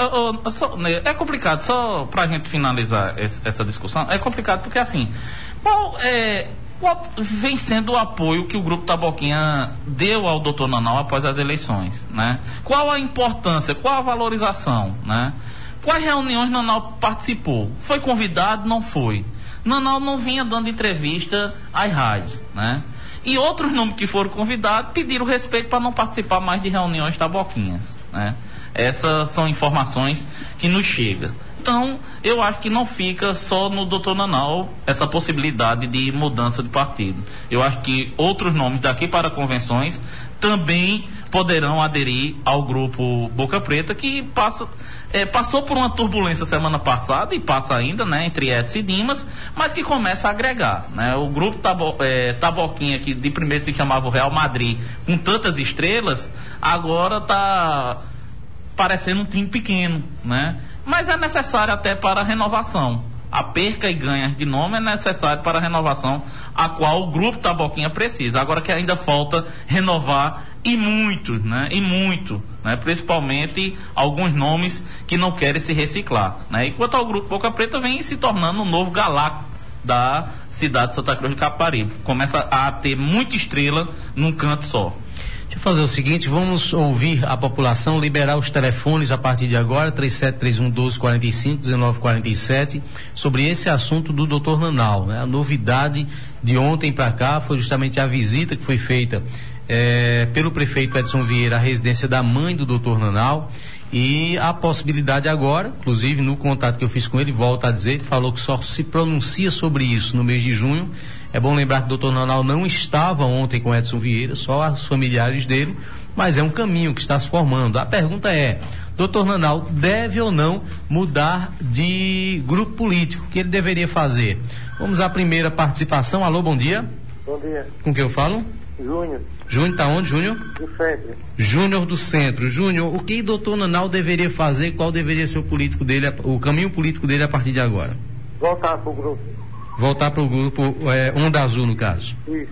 É, é, é complicado, só para a gente finalizar esse, essa discussão, é complicado porque assim, qual, é, qual vem sendo o apoio que o grupo Taboquinha deu ao doutor Nanau após as eleições, né? Qual a importância, qual a valorização, né? Quais reuniões Nanau participou? Foi convidado? Não foi. Nanau não vinha dando entrevista às rádios, né? E outros nomes que foram convidados pediram respeito para não participar mais de reuniões taboquinhas, né? Essas são informações que nos chegam. Então, eu acho que não fica só no doutor Nanau essa possibilidade de mudança de partido. Eu acho que outros nomes daqui para convenções também poderão aderir ao grupo Boca Preta, que passa... É, passou por uma turbulência semana passada e passa ainda, né, entre Edson e Dimas, mas que começa a agregar, né? O grupo Tabo, é, Taboquinha, que de primeiro se chamava o Real Madrid, com tantas estrelas, agora está parecendo um time pequeno, né? Mas é necessário até para a renovação. A perca e ganha de nome é necessário para a renovação, a qual o grupo Taboquinha precisa. Agora que ainda falta renovar e muito, né? E muito, né? Principalmente alguns nomes que não querem se reciclar, né? Enquanto ao grupo Boca Preta vem se tornando um novo galáctico da cidade de Santa Cruz de Caparibe. Começa a ter muita estrela num canto só. Deixa eu fazer o seguinte, vamos ouvir a população, liberar os telefones a partir de agora, três sete três um, doze, quarenta e cinco, dezenove quarenta e sete, sobre esse assunto do doutor Nanal, né? A novidade de ontem para cá foi justamente a visita que foi feita eh, pelo prefeito Edson Vieira à residência da mãe do doutor Nanal, e a possibilidade agora, inclusive no contato que eu fiz com ele, volta a dizer, ele falou que só se pronuncia sobre isso no mês de junho. É bom lembrar que o doutor Nanal não estava ontem com Edson Vieira, só os familiares dele, mas é um caminho que está se formando. A pergunta é, doutor Nanal deve ou não mudar de grupo político? O que ele deveria fazer? Vamos à primeira participação. Alô, bom dia. Bom dia. Com quem eu falo? Júnior. Júnior, está onde, Júnior? Do centro. Júnior do Centro. Júnior, o que o doutor Nanal deveria fazer? Qual deveria ser o político dele, o caminho político dele a partir de agora? Voltar pro grupo. Voltar para o grupo é, Onda Azul, no caso. Isso.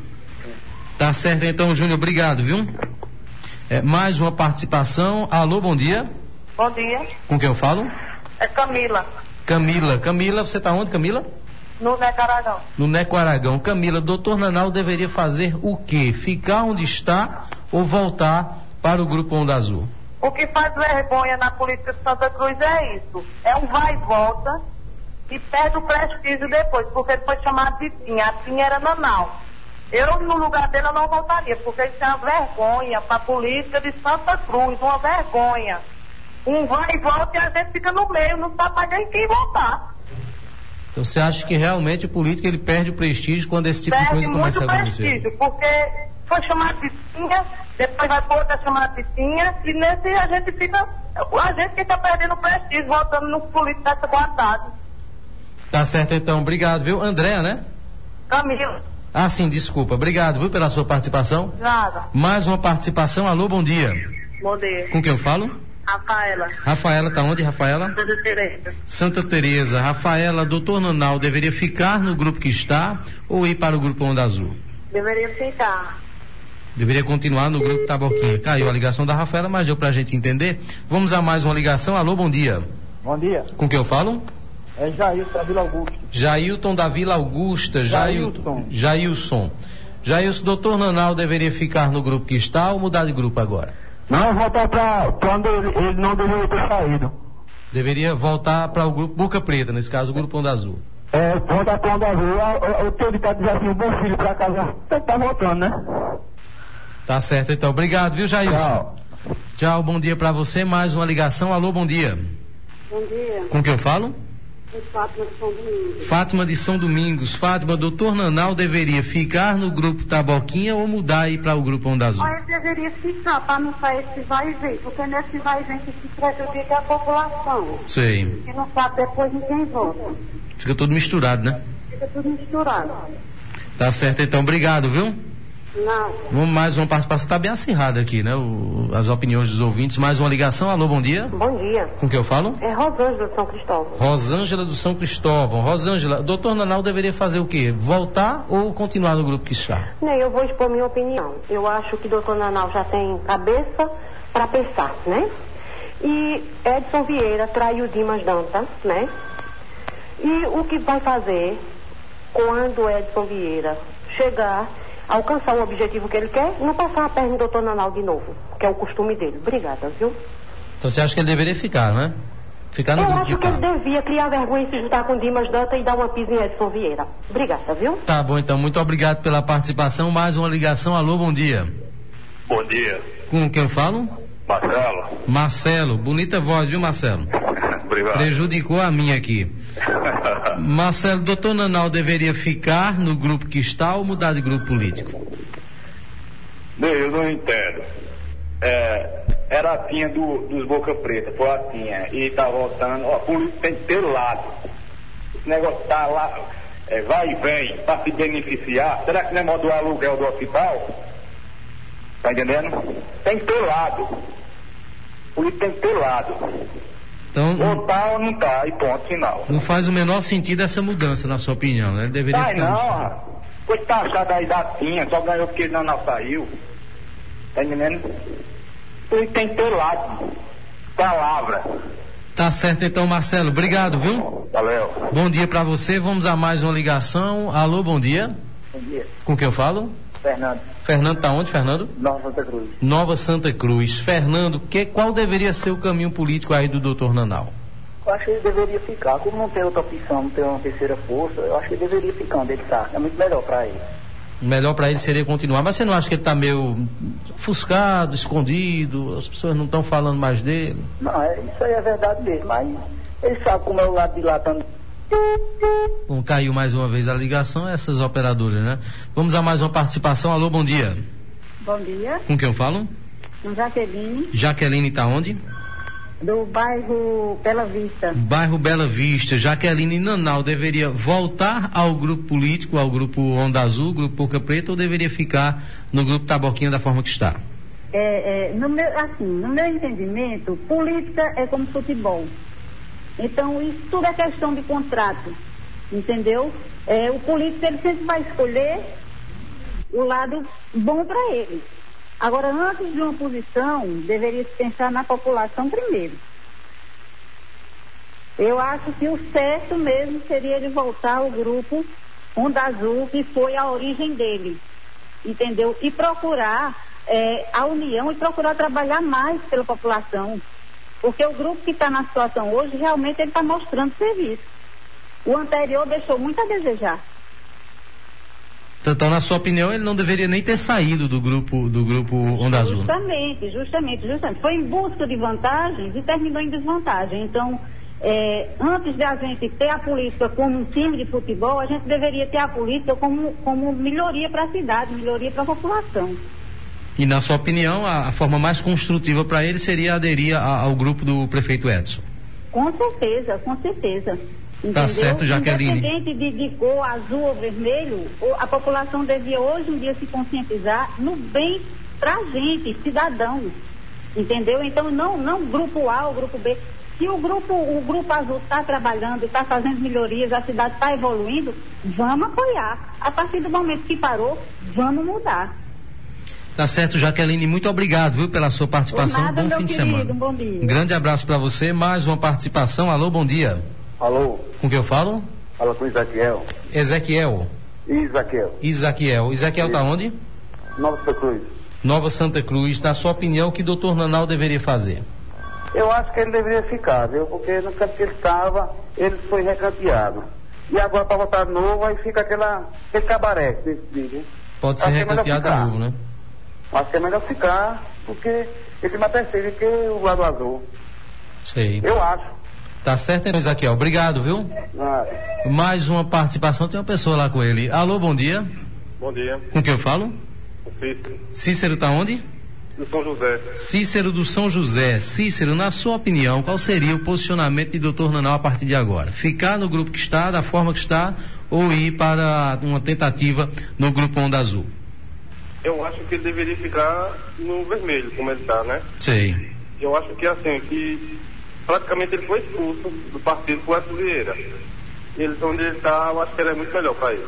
Tá certo então, Júnior, obrigado, viu? É, mais uma participação. Alô, bom dia. Bom dia. Com quem eu falo? É Camila. Camila. Camila, você tá onde, Camila? No Neco Aragão. No Neco Aragão. Camila, doutor Nanal deveria fazer o quê? Ficar onde está ou voltar para o grupo Onda Azul? O que faz vergonha na política de Santa Cruz é isso. É um vai e volta e perde o prestígio depois, porque ele foi chamado de Tinha. A Tinha era Nanal. Eu, no lugar dele, eu não voltaria, porque isso é uma vergonha para a política de Santa Cruz, uma vergonha. Um vai e volta e a gente fica no meio, não sabe mais nem quem voltar. Então você acha que realmente o político ele perde o prestígio quando esse tipo perde de coisa começa a acontecer? Perde muito prestígio, porque foi chamado de Tinha, depois vai por outra chamada de Tinha, e nesse a gente fica, a gente fica perdendo prestígio, voltando no político dessa qualidade. Tá certo então, obrigado, viu? Andréa, né? Camila. Ah, sim, desculpa. Obrigado, viu, pela sua participação. Nada. Mais uma participação. Alô, bom dia. Bom dia. Com quem eu falo? Rafaela. Rafaela, tá onde, Rafaela? Santa Teresa. Santa Teresa. Rafaela, doutor Nanal deveria ficar no grupo que está ou ir para o grupo Onda Azul? Deveria ficar. Deveria continuar no grupo Taboquinha. Caiu a ligação da Rafaela, mas deu pra gente entender. Vamos a mais uma ligação. Alô, bom dia. Bom dia. Com quem eu falo? É Jailton da Vila Augusta. Jailton da Vila Augusta. Jailton. Jailson. Jailson, doutor Nanal deveria ficar no grupo que está ou mudar de grupo agora? Não, voltar para quando ele, ele não deveria ter saído. Deveria voltar para o grupo Boca Preta, nesse caso o grupo Onda Azul. É, voltar para Onda Azul. Eu, eu tenho que dizer assim, o bom filho para casa tá voltando, né? Tá certo então. Obrigado, viu, Jailson? Tchau. Tchau, bom dia para você. Mais uma ligação. Alô, bom dia. Bom dia. Com quem eu falo? Fátima de São Domingos. Fátima de São Domingos. Fátima, doutor Nanal deveria ficar no grupo Taboquinha ou mudar aí para o grupo Onda Azul? Mas ele deveria ficar para não sair esse vai e vem, porque nesse vai e vem que se prejudica a população. Sei. E não sabe depois ninguém volta. Fica tudo misturado, né? Fica tudo misturado. Tá certo então, obrigado, viu? Não. Vamos mais uma participação, tá bem acirrada aqui, né? O, as opiniões dos ouvintes. Mais uma ligação. Alô, bom dia. Bom dia. Com quem eu falo? É Rosângela do São Cristóvão. Rosângela do São Cristóvão. Rosângela, doutor Nanal deveria fazer o quê? Voltar ou continuar no grupo que está? Nem, eu vou expor minha opinião. Eu acho que o doutor Nanal já tem cabeça para pensar, né? E Edson Vieira traiu Dimas Dantas, né? E o que vai fazer quando Edson Vieira chegar, alcançar o objetivo que ele quer, não passar a perna no doutor Nanal de novo, que é o costume dele. Obrigada, viu? Então você acha que ele deveria ficar, né? Ficar no eu grupo acho de que ele cá. devia criar vergonha e se juntar com Dimas Dantas e dar uma pisa em Edson Vieira. Obrigada, viu? Tá bom, então. Muito obrigado pela participação. Mais uma ligação. Alô, bom dia. Bom dia. Com quem eu falo? Marcelo. Marcelo. Bonita voz, viu, Marcelo? Obrigado. Prejudicou a minha aqui. Marcelo, doutor Nanal deveria ficar no grupo que está ou mudar de grupo político? Não, eu não entendo. É, era a Tinha do, dos Boca Preta, foi a Tinha, e tá voltando. Ó, a polícia tem que ter lado. Esse negócio tá lá, é, vai e vem, para se beneficiar. Será que não é modo do aluguel do hospital? Tá entendendo? Tem que ter lado. A polícia tem que ter lado. Então, ou tá ou não tá, e ponto, final. Não faz o menor sentido essa mudança, na sua opinião, né? Ele deveria Vai ficar não, no... foi taxado aí da Tinha, só ganhou porque ele não, não saiu. Tá entendendo? Ele tem que ter lado. Palavra. Tá certo então, Marcelo. Obrigado, viu? Valeu. Bom dia pra você. Vamos a mais uma ligação. Alô, bom dia. Bom dia. Com quem eu falo? Fernando. Fernando tá onde, Fernando? Nova Santa Cruz. Nova Santa Cruz. Fernando, que, qual deveria ser o caminho político aí do doutor Nanau? Eu acho que ele deveria ficar. Como não tem outra opção, não tem uma terceira força, eu acho que ele deveria ficar onde ele está. É muito melhor para ele. Melhor para ele seria continuar. Mas você não acha que ele está meio ofuscado, escondido, as pessoas não estão falando mais dele? Não, é, isso aí é verdade mesmo, mas ele sabe como é o lado de lá também. Bom, caiu mais uma vez a ligação, essas operadoras, né? Vamos a mais uma participação. Alô, bom dia. Bom dia. Com quem eu falo? Com Jaqueline. Jaqueline está onde? Do bairro Bela Vista. Bairro Bela Vista. Jaqueline Nanau deveria voltar ao grupo político, ao grupo Onda Azul, grupo Boca Preta, ou deveria ficar no grupo Taboquinha da forma que está? É, é, no meu, assim, no meu entendimento, política é como futebol. Então, isso tudo é questão de contrato, entendeu? É, o político, ele sempre vai escolher o lado bom para ele. Agora, antes de uma posição, deveria se pensar na população primeiro. Eu acho que o certo mesmo seria ele voltar ao grupo Onda Azul, que foi a origem dele, entendeu? E procurar é, a união e procurar trabalhar mais pela população. Porque o grupo que está na situação hoje, realmente ele está mostrando serviço. O anterior deixou muito a desejar. Então, na sua opinião, ele não deveria nem ter saído do grupo, do grupo Onda Azul? Justamente, justamente, justamente. Foi em busca de vantagens e terminou em desvantagem. Então, é, antes de a gente ter a política como um time de futebol, a gente deveria ter a política como, como melhoria para a cidade, melhoria para a população. E, na sua opinião, a, a forma mais construtiva para ele seria aderir a, ao grupo do prefeito Edson? Com certeza, com certeza. Entendeu? Tá certo, Jaqueline. Independente de, de cor, azul ou vermelho, a população devia hoje em dia se conscientizar no bem pra gente, cidadãos. Entendeu? Então, não, não grupo A ou grupo B. Se o grupo, o grupo azul está trabalhando, está fazendo melhorias, a cidade está evoluindo, vamos apoiar. A partir do momento que parou, vamos mudar. Tá certo, Jaqueline, muito obrigado, viu, pela sua participação. Nada, bom meu fim de querido, semana. um bom dia. Um grande abraço para você, mais uma participação. Alô, bom dia. Alô? Com quem eu falo? Fala com Ezequiel. Ezequiel. Ezequiel. Ezequiel. Ezequiel tá onde? Nova Santa Cruz. Nova Santa Cruz. Na sua opinião, o que o doutor Nanau deveria fazer? Eu acho que ele deveria ficar, viu? Porque no canto que ele estava, ele foi recanteado. E agora para votar de novo, aí fica aquela, aquele cabaré. Viu? Pode ser recanteado de novo, né? Acho que é melhor ficar, porque ele tem mais percebe que o lado azul. Sei. Eu acho. Tá certo, então, Ezequiel. Obrigado, viu? Ah. Mais uma participação, tem uma pessoa lá com ele. Alô, bom dia. Bom dia. Com quem eu falo? O Cícero. Cícero tá onde? Do São José. Cícero do São José. Cícero, na sua opinião, qual seria o posicionamento de doutor Nanau a partir de agora? Ficar no grupo que está, da forma que está, ou ir para uma tentativa no grupo Onda Azul? Eu acho que ele deveria ficar no vermelho, como ele está, né? Sei. Eu acho que assim, que praticamente ele foi expulso do partido por Edson Vieira. Ele, onde ele está, eu acho que ele é muito melhor para ele.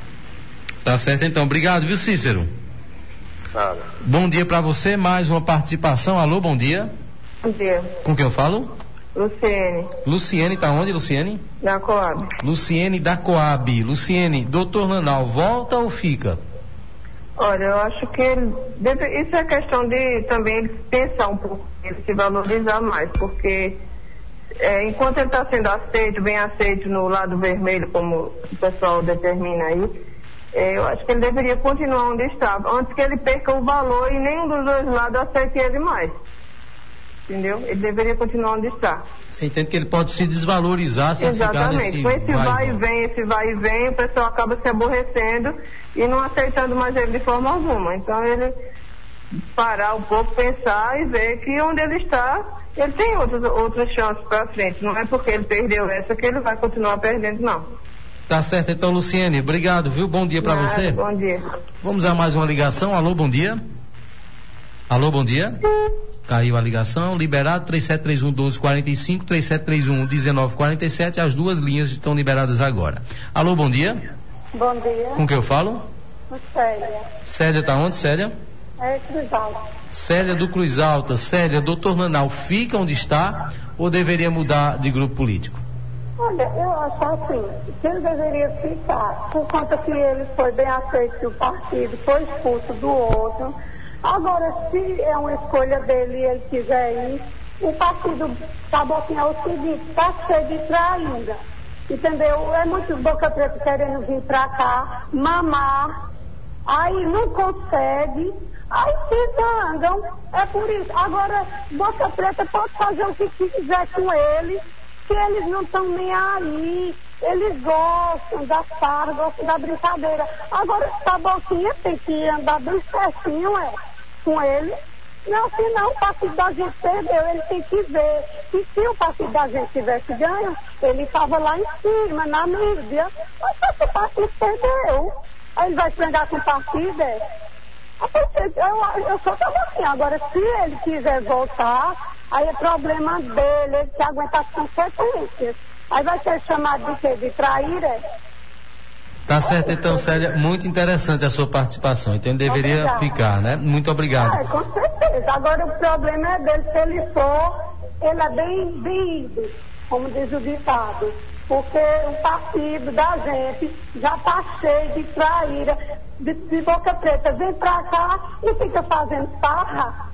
Tá certo então, obrigado, viu, Cícero? Nada. Bom dia para você, mais uma participação. Alô, bom dia. Bom dia. Com quem eu falo? Luciene. Luciene, tá onde, Luciene? Da Coab. Luciene da Coab. Luciene, doutor Nanau, volta ou fica? Olha, eu acho que ele deve, isso é questão de também ele pensar um pouco, ele se valorizar mais, porque é, enquanto ele está sendo aceito, bem aceito no lado vermelho, como o pessoal determina aí, é, eu acho que ele deveria continuar onde estava, antes que ele perca o valor e nenhum dos dois lados aceite ele mais. Entendeu? Ele deveria continuar onde está. Você entende que ele pode se desvalorizar se ficar nesse com esse vai e vem, esse vai e vem, o pessoal acaba se aborrecendo e não aceitando mais ele de forma alguma. Então ele parar um pouco, pensar e ver que onde ele está, ele tem outras, outras chances para frente. Não é porque ele perdeu essa que ele vai continuar perdendo, não. Tá certo então, Luciene. Obrigado, viu? Bom dia para você. Bom dia. Vamos a mais uma ligação. Alô, bom dia. Alô, bom dia. Caiu a ligação, liberado, três sete três um, doze quarenta e cinco, três sete três um, dezenove quarenta e sete, as duas linhas estão liberadas agora. Alô, bom dia. Bom dia. Com quem eu falo? Célia. Célia tá onde, Célia? É Cruz Alta. Célia do Cruz Alta. Célia, doutor Nanau, fica onde está ou deveria mudar de grupo político? Olha, eu acho assim, que ele deveria ficar, por conta que ele foi bem aceito que o partido foi expulso do outro. Agora, se é uma escolha dele e ele quiser ir, o partido está botando o seguinte, está cheio de traíra, entendeu? É muitos boca preta querendo vir para cá, mamar, aí não consegue, aí se zangam, é por isso. Agora, boca preta pode fazer o que quiser com ele, que eles não estão nem aí, eles gostam da farra, gostam da brincadeira. Agora, essa boquinha tem que andar bem certinho, é, com ele. Não, se não, o partido da gente perdeu, ele tem que ver. E se o partido da gente tivesse ganho, ele estava lá em cima, na mídia. Mas só que o partido perdeu. Aí ele vai estrangar com o partido, é? Eu, eu sou tão assim. Agora, se ele quiser voltar, aí é problema dele, ele que aguentar as consequências. Aí vai ser chamado de quê? De traíra, é? Tá certo, então, Célia, muito interessante a sua participação, então ele deveria Obrigada. ficar, né? Muito obrigado. É, com certeza. Agora o problema é dele, se ele for, ele é bem vindo, como diz o ditado, porque o partido da gente já tá cheio de traíra, de, de boca preta, vem pra cá e fica fazendo farra.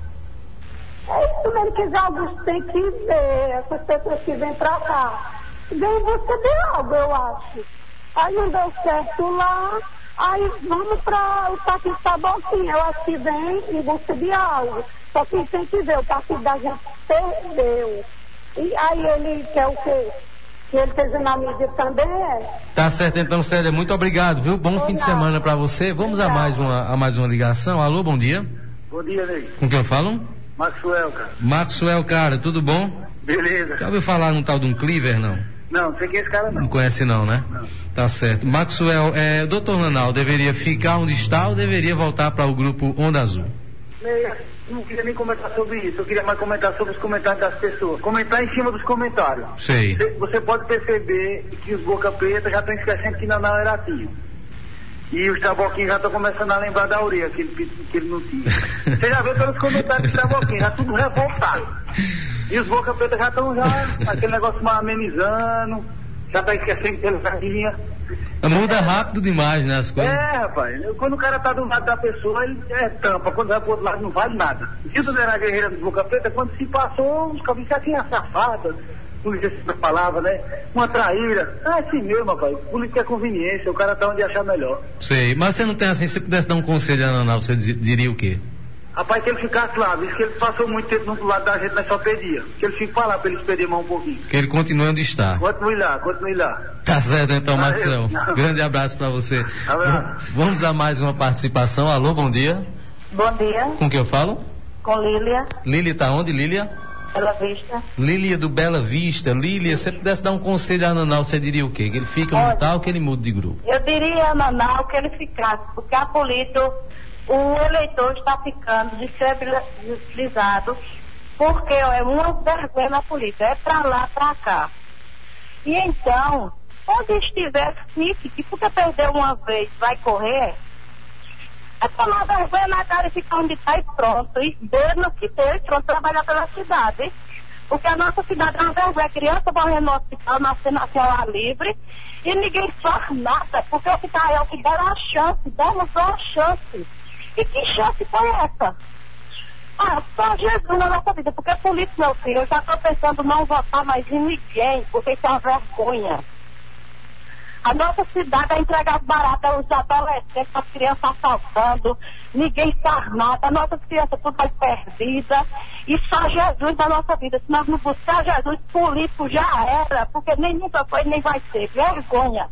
É isso mesmo que já alguns têm que ver, essas pessoas que vêm pra cá. Vem em busca de algo, eu acho. Aí não deu certo lá, aí vamos para o partido da boquinha. Eu acho que vem em busca de algo. Só que tem que ver, o partido da gente perdeu. E aí ele quer o quê? Que ele esteja na mídia também, é? Tá certo, então, Célia, muito obrigado, viu? Bom Olá. fim de semana para você. Vamos a mais, uma, a mais uma ligação. Alô, bom dia. Bom dia, Ney. Com quem eu falo? Maxwell, cara. Maxwell, cara, tudo bom? Beleza. Já ouviu falar num tal de um Cleaver, não? Não, não sei quem é esse cara, não. Não conhece não, né? Não. Tá certo. Maxwell, é, doutor Nanal, deveria ficar onde está ou deveria voltar para o grupo Onda Azul? Eu não queria nem comentar sobre isso, eu queria mais comentar sobre os comentários das pessoas. Comentar em cima dos comentários. Sei. Você, você pode perceber que os boca preta já estão esquecendo que Nanal era tio. E os taboquinhos já estão começando a lembrar da orelha que ele, que ele não tinha. Você já viu pelos comentários dos taboquinhos, já tudo revoltado. E os boca preta já estão já, aquele negócio mais amenizando, já está esquecendo que ele vinha. Muda rápido demais, né, as coisas? É, rapaz, quando o cara tá do lado da pessoa, ele é tampa, quando vai pro outro lado não vale nada. E o era a guerreira dos boca preta, quando se passou, os caminhos já tinham safada, polícia essa palavra, né? Uma traíra. Ah, é assim mesmo, rapaz, política é conveniência, o cara tá onde achar melhor. Sei, mas você não tem assim, se pudesse dar um conselho a Nanal, você diria o quê? Rapaz, que ele ficasse lá, visto que ele passou muito tempo do lado da gente, nós só pedia. Que ele fique pra lá, pra ele perder mão um pouquinho. Que ele continue onde está. Continue lá, continue lá. Tá certo então, Maxwell. Grande abraço pra você. Abraço. Vamos a mais uma participação. Alô, bom dia. Bom dia. Com quem eu falo? Com Lília. Lília tá onde, Lília? Bela Vista. Lília do Bela Vista. Lília, se você pudesse dar um conselho a Nanal, você diria o quê? Que ele fica onde tá ou que ele muda de grupo? Eu diria a Nanal que ele ficasse, porque a política, o eleitor está ficando descredibilizado, porque ó, é uma vergonha na política, é pra lá, pra cá. E então, onde estiver, fique, que porque perdeu uma vez, vai correr, é tomar vergonha na cara e ficar onde está e pronto, e ver no que tem, pronto, trabalhar pela cidade. Porque a nossa cidade é uma vergonha, criança morrendo no hospital, nascendo assim ao ar livre, e ninguém faz nada, porque o hospital é o que deram a chance, deram só a chance. E que chance foi essa? Ah, só Jesus na nossa vida, porque por isso, meu filho, eu já estou pensando não votar mais em ninguém, porque isso é uma vergonha. A nossa cidade é entregar barato aos adolescentes, as crianças assaltando, ninguém faz nada, as nossas crianças tudo vai perdida, e só Jesus na nossa vida. Se nós não buscar Jesus, político já era, porque nem nunca foi, nem vai ser. Vergonha.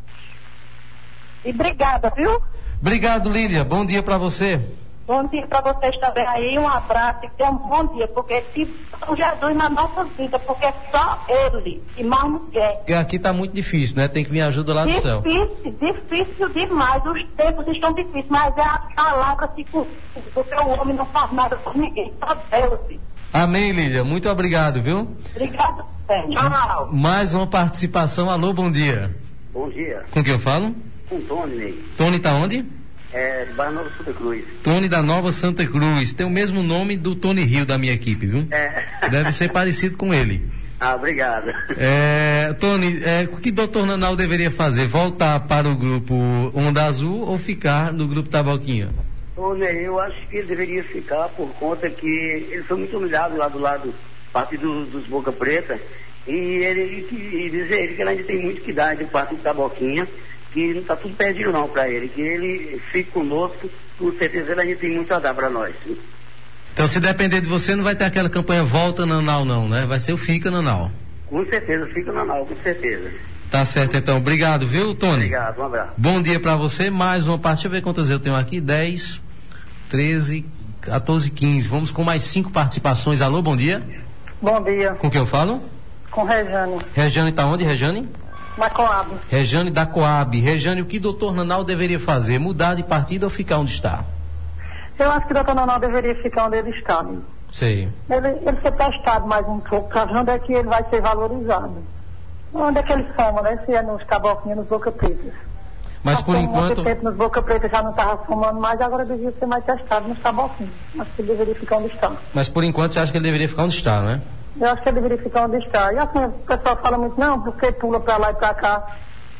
E obrigada, viu? Obrigado, Lília. Bom dia pra você. Bom dia para vocês também aí, um abraço e tenham um bom dia, porque se o Jesus na nossa vida, porque é só Ele e mais ninguém. Porque aqui tá muito difícil, né? Tem que vir ajuda lá do céu. Difícil, difícil demais, os tempos estão difíceis, mas é a palavra se cumpre, porque o homem não faz nada por ninguém, só Deus. Amém, Lília, muito obrigado, viu? Obrigado, tchau. Mais uma participação, alô, bom dia. Bom dia. Com quem eu falo? Com Tony, Ney. Tony tá onde? É, de Barra Nova Santa Cruz. Tony da Nova Santa Cruz. Tem o mesmo nome do Tony Rio da minha equipe, viu? É. Deve ser parecido com ele. Ah, obrigado. É, Tony, é, o que o doutor Nanal deveria fazer? Voltar para o grupo Onda Azul ou ficar no grupo Taboquinha? Ô, Ney, eu acho que ele deveria ficar por conta que eles são muito humilhados lá do lado, partido dos Boca Preta, e ele e dizer ele que ele ainda tem muito que dar de parte do Taboquinha, que não está tudo perdido não para ele, que ele fique conosco, com certeza ele ainda tem muito a dar para nós. Então, se depender de você, não vai ter aquela campanha Volta Nanal não, né? Vai ser o Fica Nanal. Com certeza, fica Nanal, com certeza. Tá certo, então. Obrigado, viu, Tony? Obrigado, um abraço. Bom dia pra você. Mais uma parte. Deixa eu ver quantas eu tenho aqui. dez, treze, quatorze, quinze. Vamos com mais cinco participações. Alô, bom dia. Bom dia. Com quem eu falo? Com Rejane. Rejane tá onde, Rejane? Na Coab. Rejane da Coab. Rejane, o que o doutor Nanal deveria fazer? Mudar de partido ou ficar onde está? Eu acho que o doutor Nanal deveria ficar onde ele está. Sei. Ele, ele ser testado mais um pouco, para ver onde é que ele vai ser valorizado. Onde é que ele soma, né? Se é nos Taboquinhos, nos Boca Pretas. Mas por enquanto... tempo nos Boca Pretas já não estava somando mais, agora devia ser mais testado nos Taboquinhos. Acho que ele deveria ficar onde está. Mas por enquanto você acha que ele deveria ficar onde está, né? Eu acho que ele deveria ficar onde está. E assim, o pessoal fala muito, não, porque pula para lá e para cá.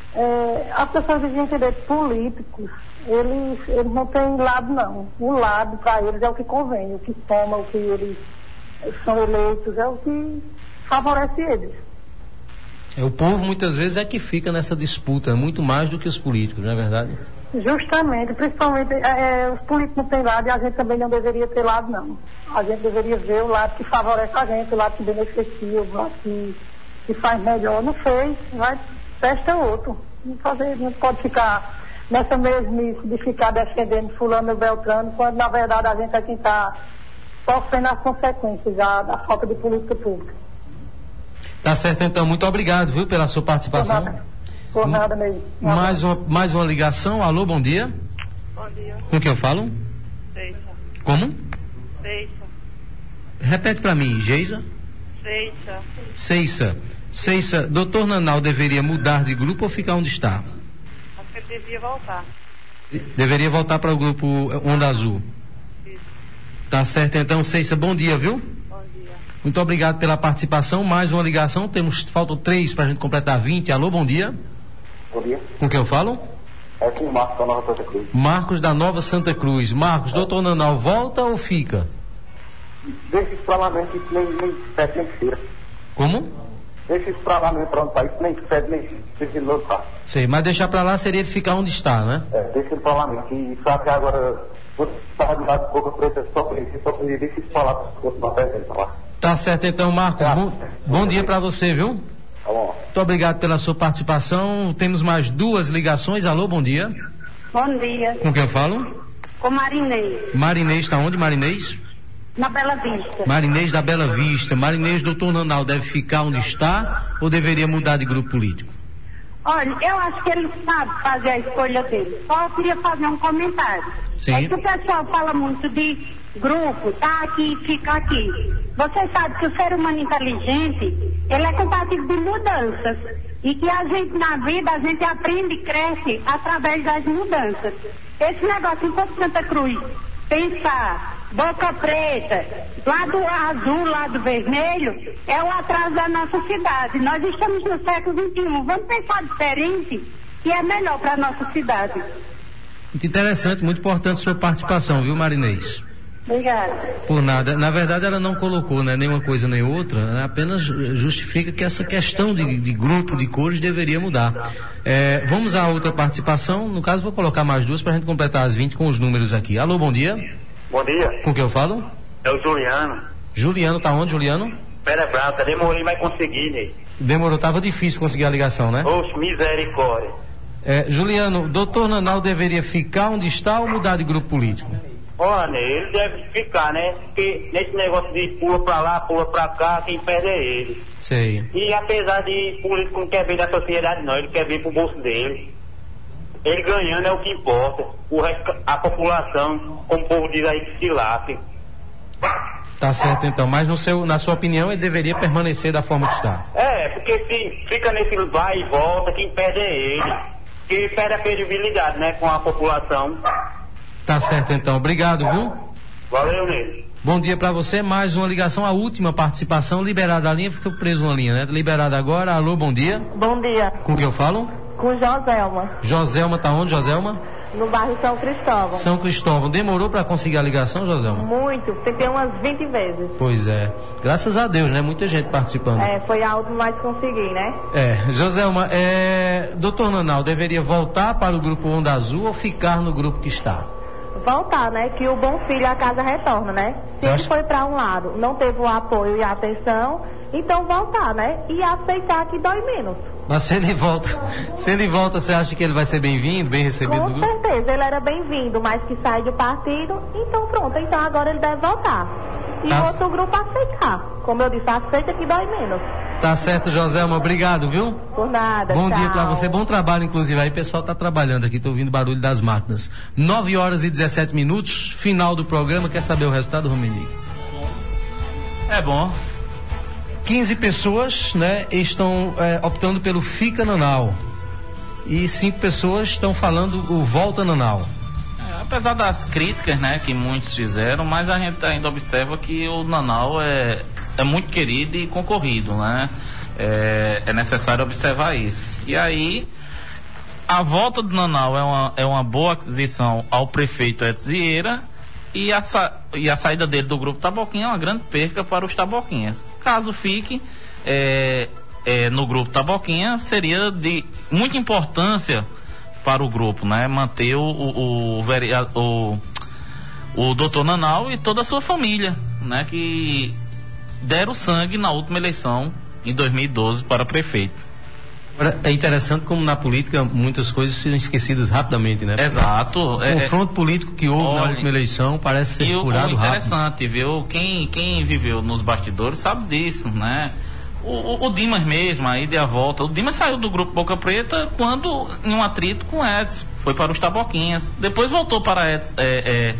É, as pessoas deviam entender, políticos, eles, eles não têm lado não. O lado para eles é o que convém, o que soma, o que eles são eleitos, é o que favorece eles. É, o povo muitas vezes é que fica nessa disputa, muito mais do que os políticos, não é verdade? Justamente, principalmente é, os políticos não têm lado e a gente também não deveria ter lado não. A gente deveria ver o lado que favorece a gente, o lado que beneficia, o lado que, que faz melhor. Não fez, vai, testa outro. Não, fazer, não pode ficar nessa mesmice de ficar defendendo fulano e beltrano, quando na verdade a gente é quem está sofrendo as consequências da, da falta de política pública. Tá certo, então. Muito obrigado, viu, pela sua participação. Por nada, Por nada mesmo. Mais uma, mais uma ligação. Alô, bom dia. Bom dia. Com quem eu falo? Seixa. Como? Seixa. Repete para mim, Geisa. Seixa. Ceissa. Ceissa, doutor Nanal deveria mudar de grupo ou ficar onde está? Acho que ele devia voltar. Deveria voltar para o grupo Onda Azul. Isso. Tá certo, então, Ceissa, bom dia, viu? Bom dia. Muito obrigado pela participação. Mais uma ligação, temos, faltam três para a gente completar vinte. Alô, bom dia. Bom dia. Com quem eu falo? É com o Marcos da Nova Santa Cruz. Marcos da Nova Santa Cruz. Marcos, é. doutor Nanal volta ou fica? Deixa isso pra lá mesmo, que nem, nem fede nem cheira. Como? Deixa isso pra lá mesmo, pra onde tá, isso nem fede nem cheira de novo, tá? Sei, mas deixar pra lá seria ele ficar onde está, né? É, deixa ele pra lá mesmo, que sabe que agora, você tá do lado de Boca Preta, só pra ele, só pra ele, deixa isso pra lá, pra continuar perdendo pra lá. Tá certo então, Marcos, é. bom, bom dia pra você, viu? Tá bom. Muito obrigado pela sua participação. Temos mais duas ligações. Alô, bom dia. Bom dia. Com quem eu falo? Com Marinês. Marinês, está onde, Marinês? Na Bela Vista. Marinês da Bela Vista. Marinês, doutor Nanal deve ficar onde está ou deveria mudar de grupo político? Olha, eu acho que ele sabe fazer a escolha dele. Só queria fazer um comentário. Sim. É que o pessoal fala muito de grupo, tá aqui, fica aqui. Você sabe que o ser humano inteligente, ele é compatível de mudanças. E que a gente, na vida, a gente aprende e cresce através das mudanças. Esse negócio em Porto Santa Cruz, pensar, Boca Preta, lado azul, lado vermelho, é o atraso da nossa cidade. Nós estamos no século vinte e um. Vamos pensar diferente, que é melhor para a nossa cidade. Muito interessante, muito importante sua participação, viu, Marinês? Obrigada. Por nada. Na verdade, ela não colocou, né, nenhuma coisa nem outra, né, apenas justifica que essa questão de, de grupo, de cores, deveria mudar. É, vamos à outra participação. No caso, vou colocar mais duas para a gente completar as vinte com os números aqui. Alô, bom dia. Bom dia. Com quem eu falo? É o Juliano. Juliano, tá onde, Juliano? Pera Branca, demorei, mas consegui, né? Demorou, tava difícil conseguir a ligação, né? Oxe, misericórdia. É, Juliano, doutor Nanal deveria ficar onde está ou mudar de grupo político? Olha, ele deve ficar, né? Porque nesse negócio de pula pra lá, pula pra cá, quem perde é ele. Sei. E apesar de político não quer ver da sociedade, não, ele quer ver pro bolso dele. Ele ganhando é o que importa. O resto, a população, como o povo diz aí, que se late. Tá certo então, mas no seu, na sua opinião ele deveria permanecer da forma que está? É, porque se fica nesse vai e volta, quem perde é ele. Quem perde a credibilidade, né, com a população. Tá certo então, obrigado, viu? Valeu, Nele. Bom dia para você, mais uma ligação, a última participação, liberada a linha, ficou preso uma linha, né? Liberada agora, alô, bom dia. Bom dia. Com quem eu falo? Com Joselma. Joselma tá onde, Joselma? No bairro São Cristóvão. São Cristóvão, demorou para conseguir a ligação, Joselma? Muito, tentei umas vinte vezes. Pois é, graças a Deus, né? Muita gente participando. É, foi algo mais consegui, né? É, Joselma, é, doutor Nanal deveria voltar para o grupo Onda Azul ou ficar no grupo que está? Voltar, né? Que o bom filho a casa retorna, né? Se ele acha... foi para um lado, não teve o apoio e a atenção, então voltar, né? E aceitar que dói menos. Mas se ele volta, se ele volta, você acha que ele vai ser bem-vindo, bem recebido no grupo? Com certeza, ele era bem-vindo, mas que sai do partido, então pronto, então agora ele deve voltar. E tá. O outro grupo aceitar. Como eu disse, aceita que dói menos. Tá certo, Joselma, obrigado, viu? Por nada, Bom tchau. dia pra você, bom trabalho, inclusive, aí o pessoal tá trabalhando aqui, tô ouvindo barulho das máquinas. nove horas e dezessete minutos, final do programa, quer saber o resultado, Romenick? É bom. quinze pessoas, né, estão é, optando pelo Fica Nanal. E cinco pessoas estão falando o Volta Nanal. É, apesar das críticas, né, que muitos fizeram, mas a gente ainda observa que o Nanal é, é muito querido e concorrido, né? É, é necessário observar isso. E aí, a volta do Nanal é uma, é uma boa aquisição ao prefeito Edson Vieira e a, sa, e a saída dele do grupo Taboquinha é uma grande perca para os taboquinhas. Caso fique é, é, no grupo Taboquinha, seria de muita importância para o grupo, né? Manter o, o, o, o, o doutor Nanal e toda a sua família, né? Que deram sangue na última eleição em dois mil e doze para prefeito. É interessante como na política muitas coisas são esquecidas rapidamente, né? Exato. O é, confronto político que houve olha, na última eleição parece ser curado rápido. Interessante, viu? Quem, quem viveu nos bastidores sabe disso, né? O, o, o Dimas mesmo, a ida e a volta. O Dimas saiu do grupo Boca Preta quando em um atrito com Edson. Foi para os Taboquinhas. Depois voltou para Edson. É, é,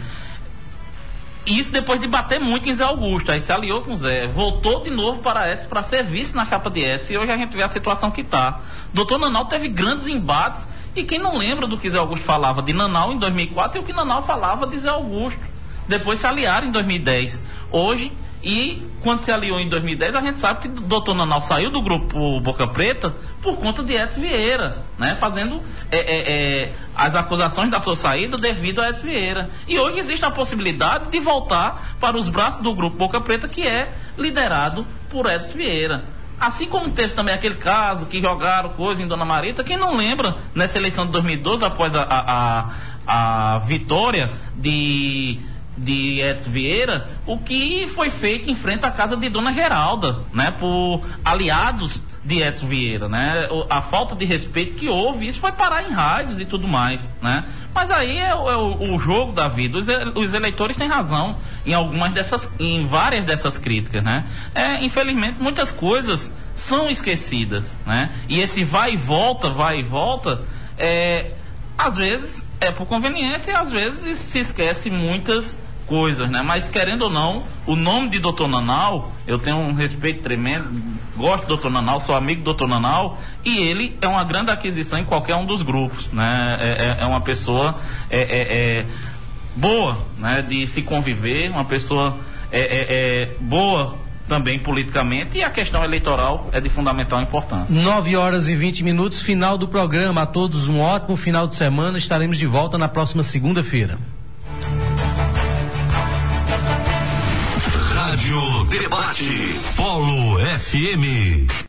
isso depois de bater muito em Zé Augusto. Aí se aliou com Zé. Voltou de novo para Edson para ser vice na capa de Edson. E hoje a gente vê a situação que está. Doutor Nanal teve grandes embates. E quem não lembra do que Zé Augusto falava de Nanal em dois mil e quatro e o que Nanal falava de Zé Augusto. Depois se aliaram em dois mil e dez. Hoje, e quando se aliou em dois mil e dez, a gente sabe que o doutor Nanal saiu do grupo Boca Preta por conta de Edson Vieira, né? Fazendo é, é, é, as acusações da sua saída devido a Edson Vieira. E hoje existe a possibilidade de voltar para os braços do grupo Boca Preta, que é liderado por Edson Vieira. Assim como teve também aquele caso que jogaram coisa em Dona Marita, quem não lembra, nessa eleição de dois mil e doze, após a, a, a, a vitória de... de Edson Vieira, o que foi feito em frente à casa de Dona Geralda, né, por aliados de Edson Vieira, né, a falta de respeito que houve, isso foi parar em rádios e tudo mais, né, mas aí é, é o, o jogo da vida. Os, os eleitores têm razão em algumas dessas, em várias dessas críticas, né, é, infelizmente muitas coisas são esquecidas, né, e esse vai e volta, vai e volta, é, às vezes é por conveniência e às vezes se esquece muitas coisas, né? Mas querendo ou não, o nome de doutor Nanal, eu tenho um respeito tremendo, gosto do doutor Nanal, sou amigo do doutor Nanal, e ele é uma grande aquisição em qualquer um dos grupos, né? É, é, é uma pessoa é, é, é boa, né? De se conviver, uma pessoa é, é, é boa também politicamente, e a questão eleitoral é de fundamental importância. nove horas e vinte minutos, final do programa. A todos um ótimo final de semana. Estaremos de volta na próxima segunda-feira. Rádio Debate Polo F M.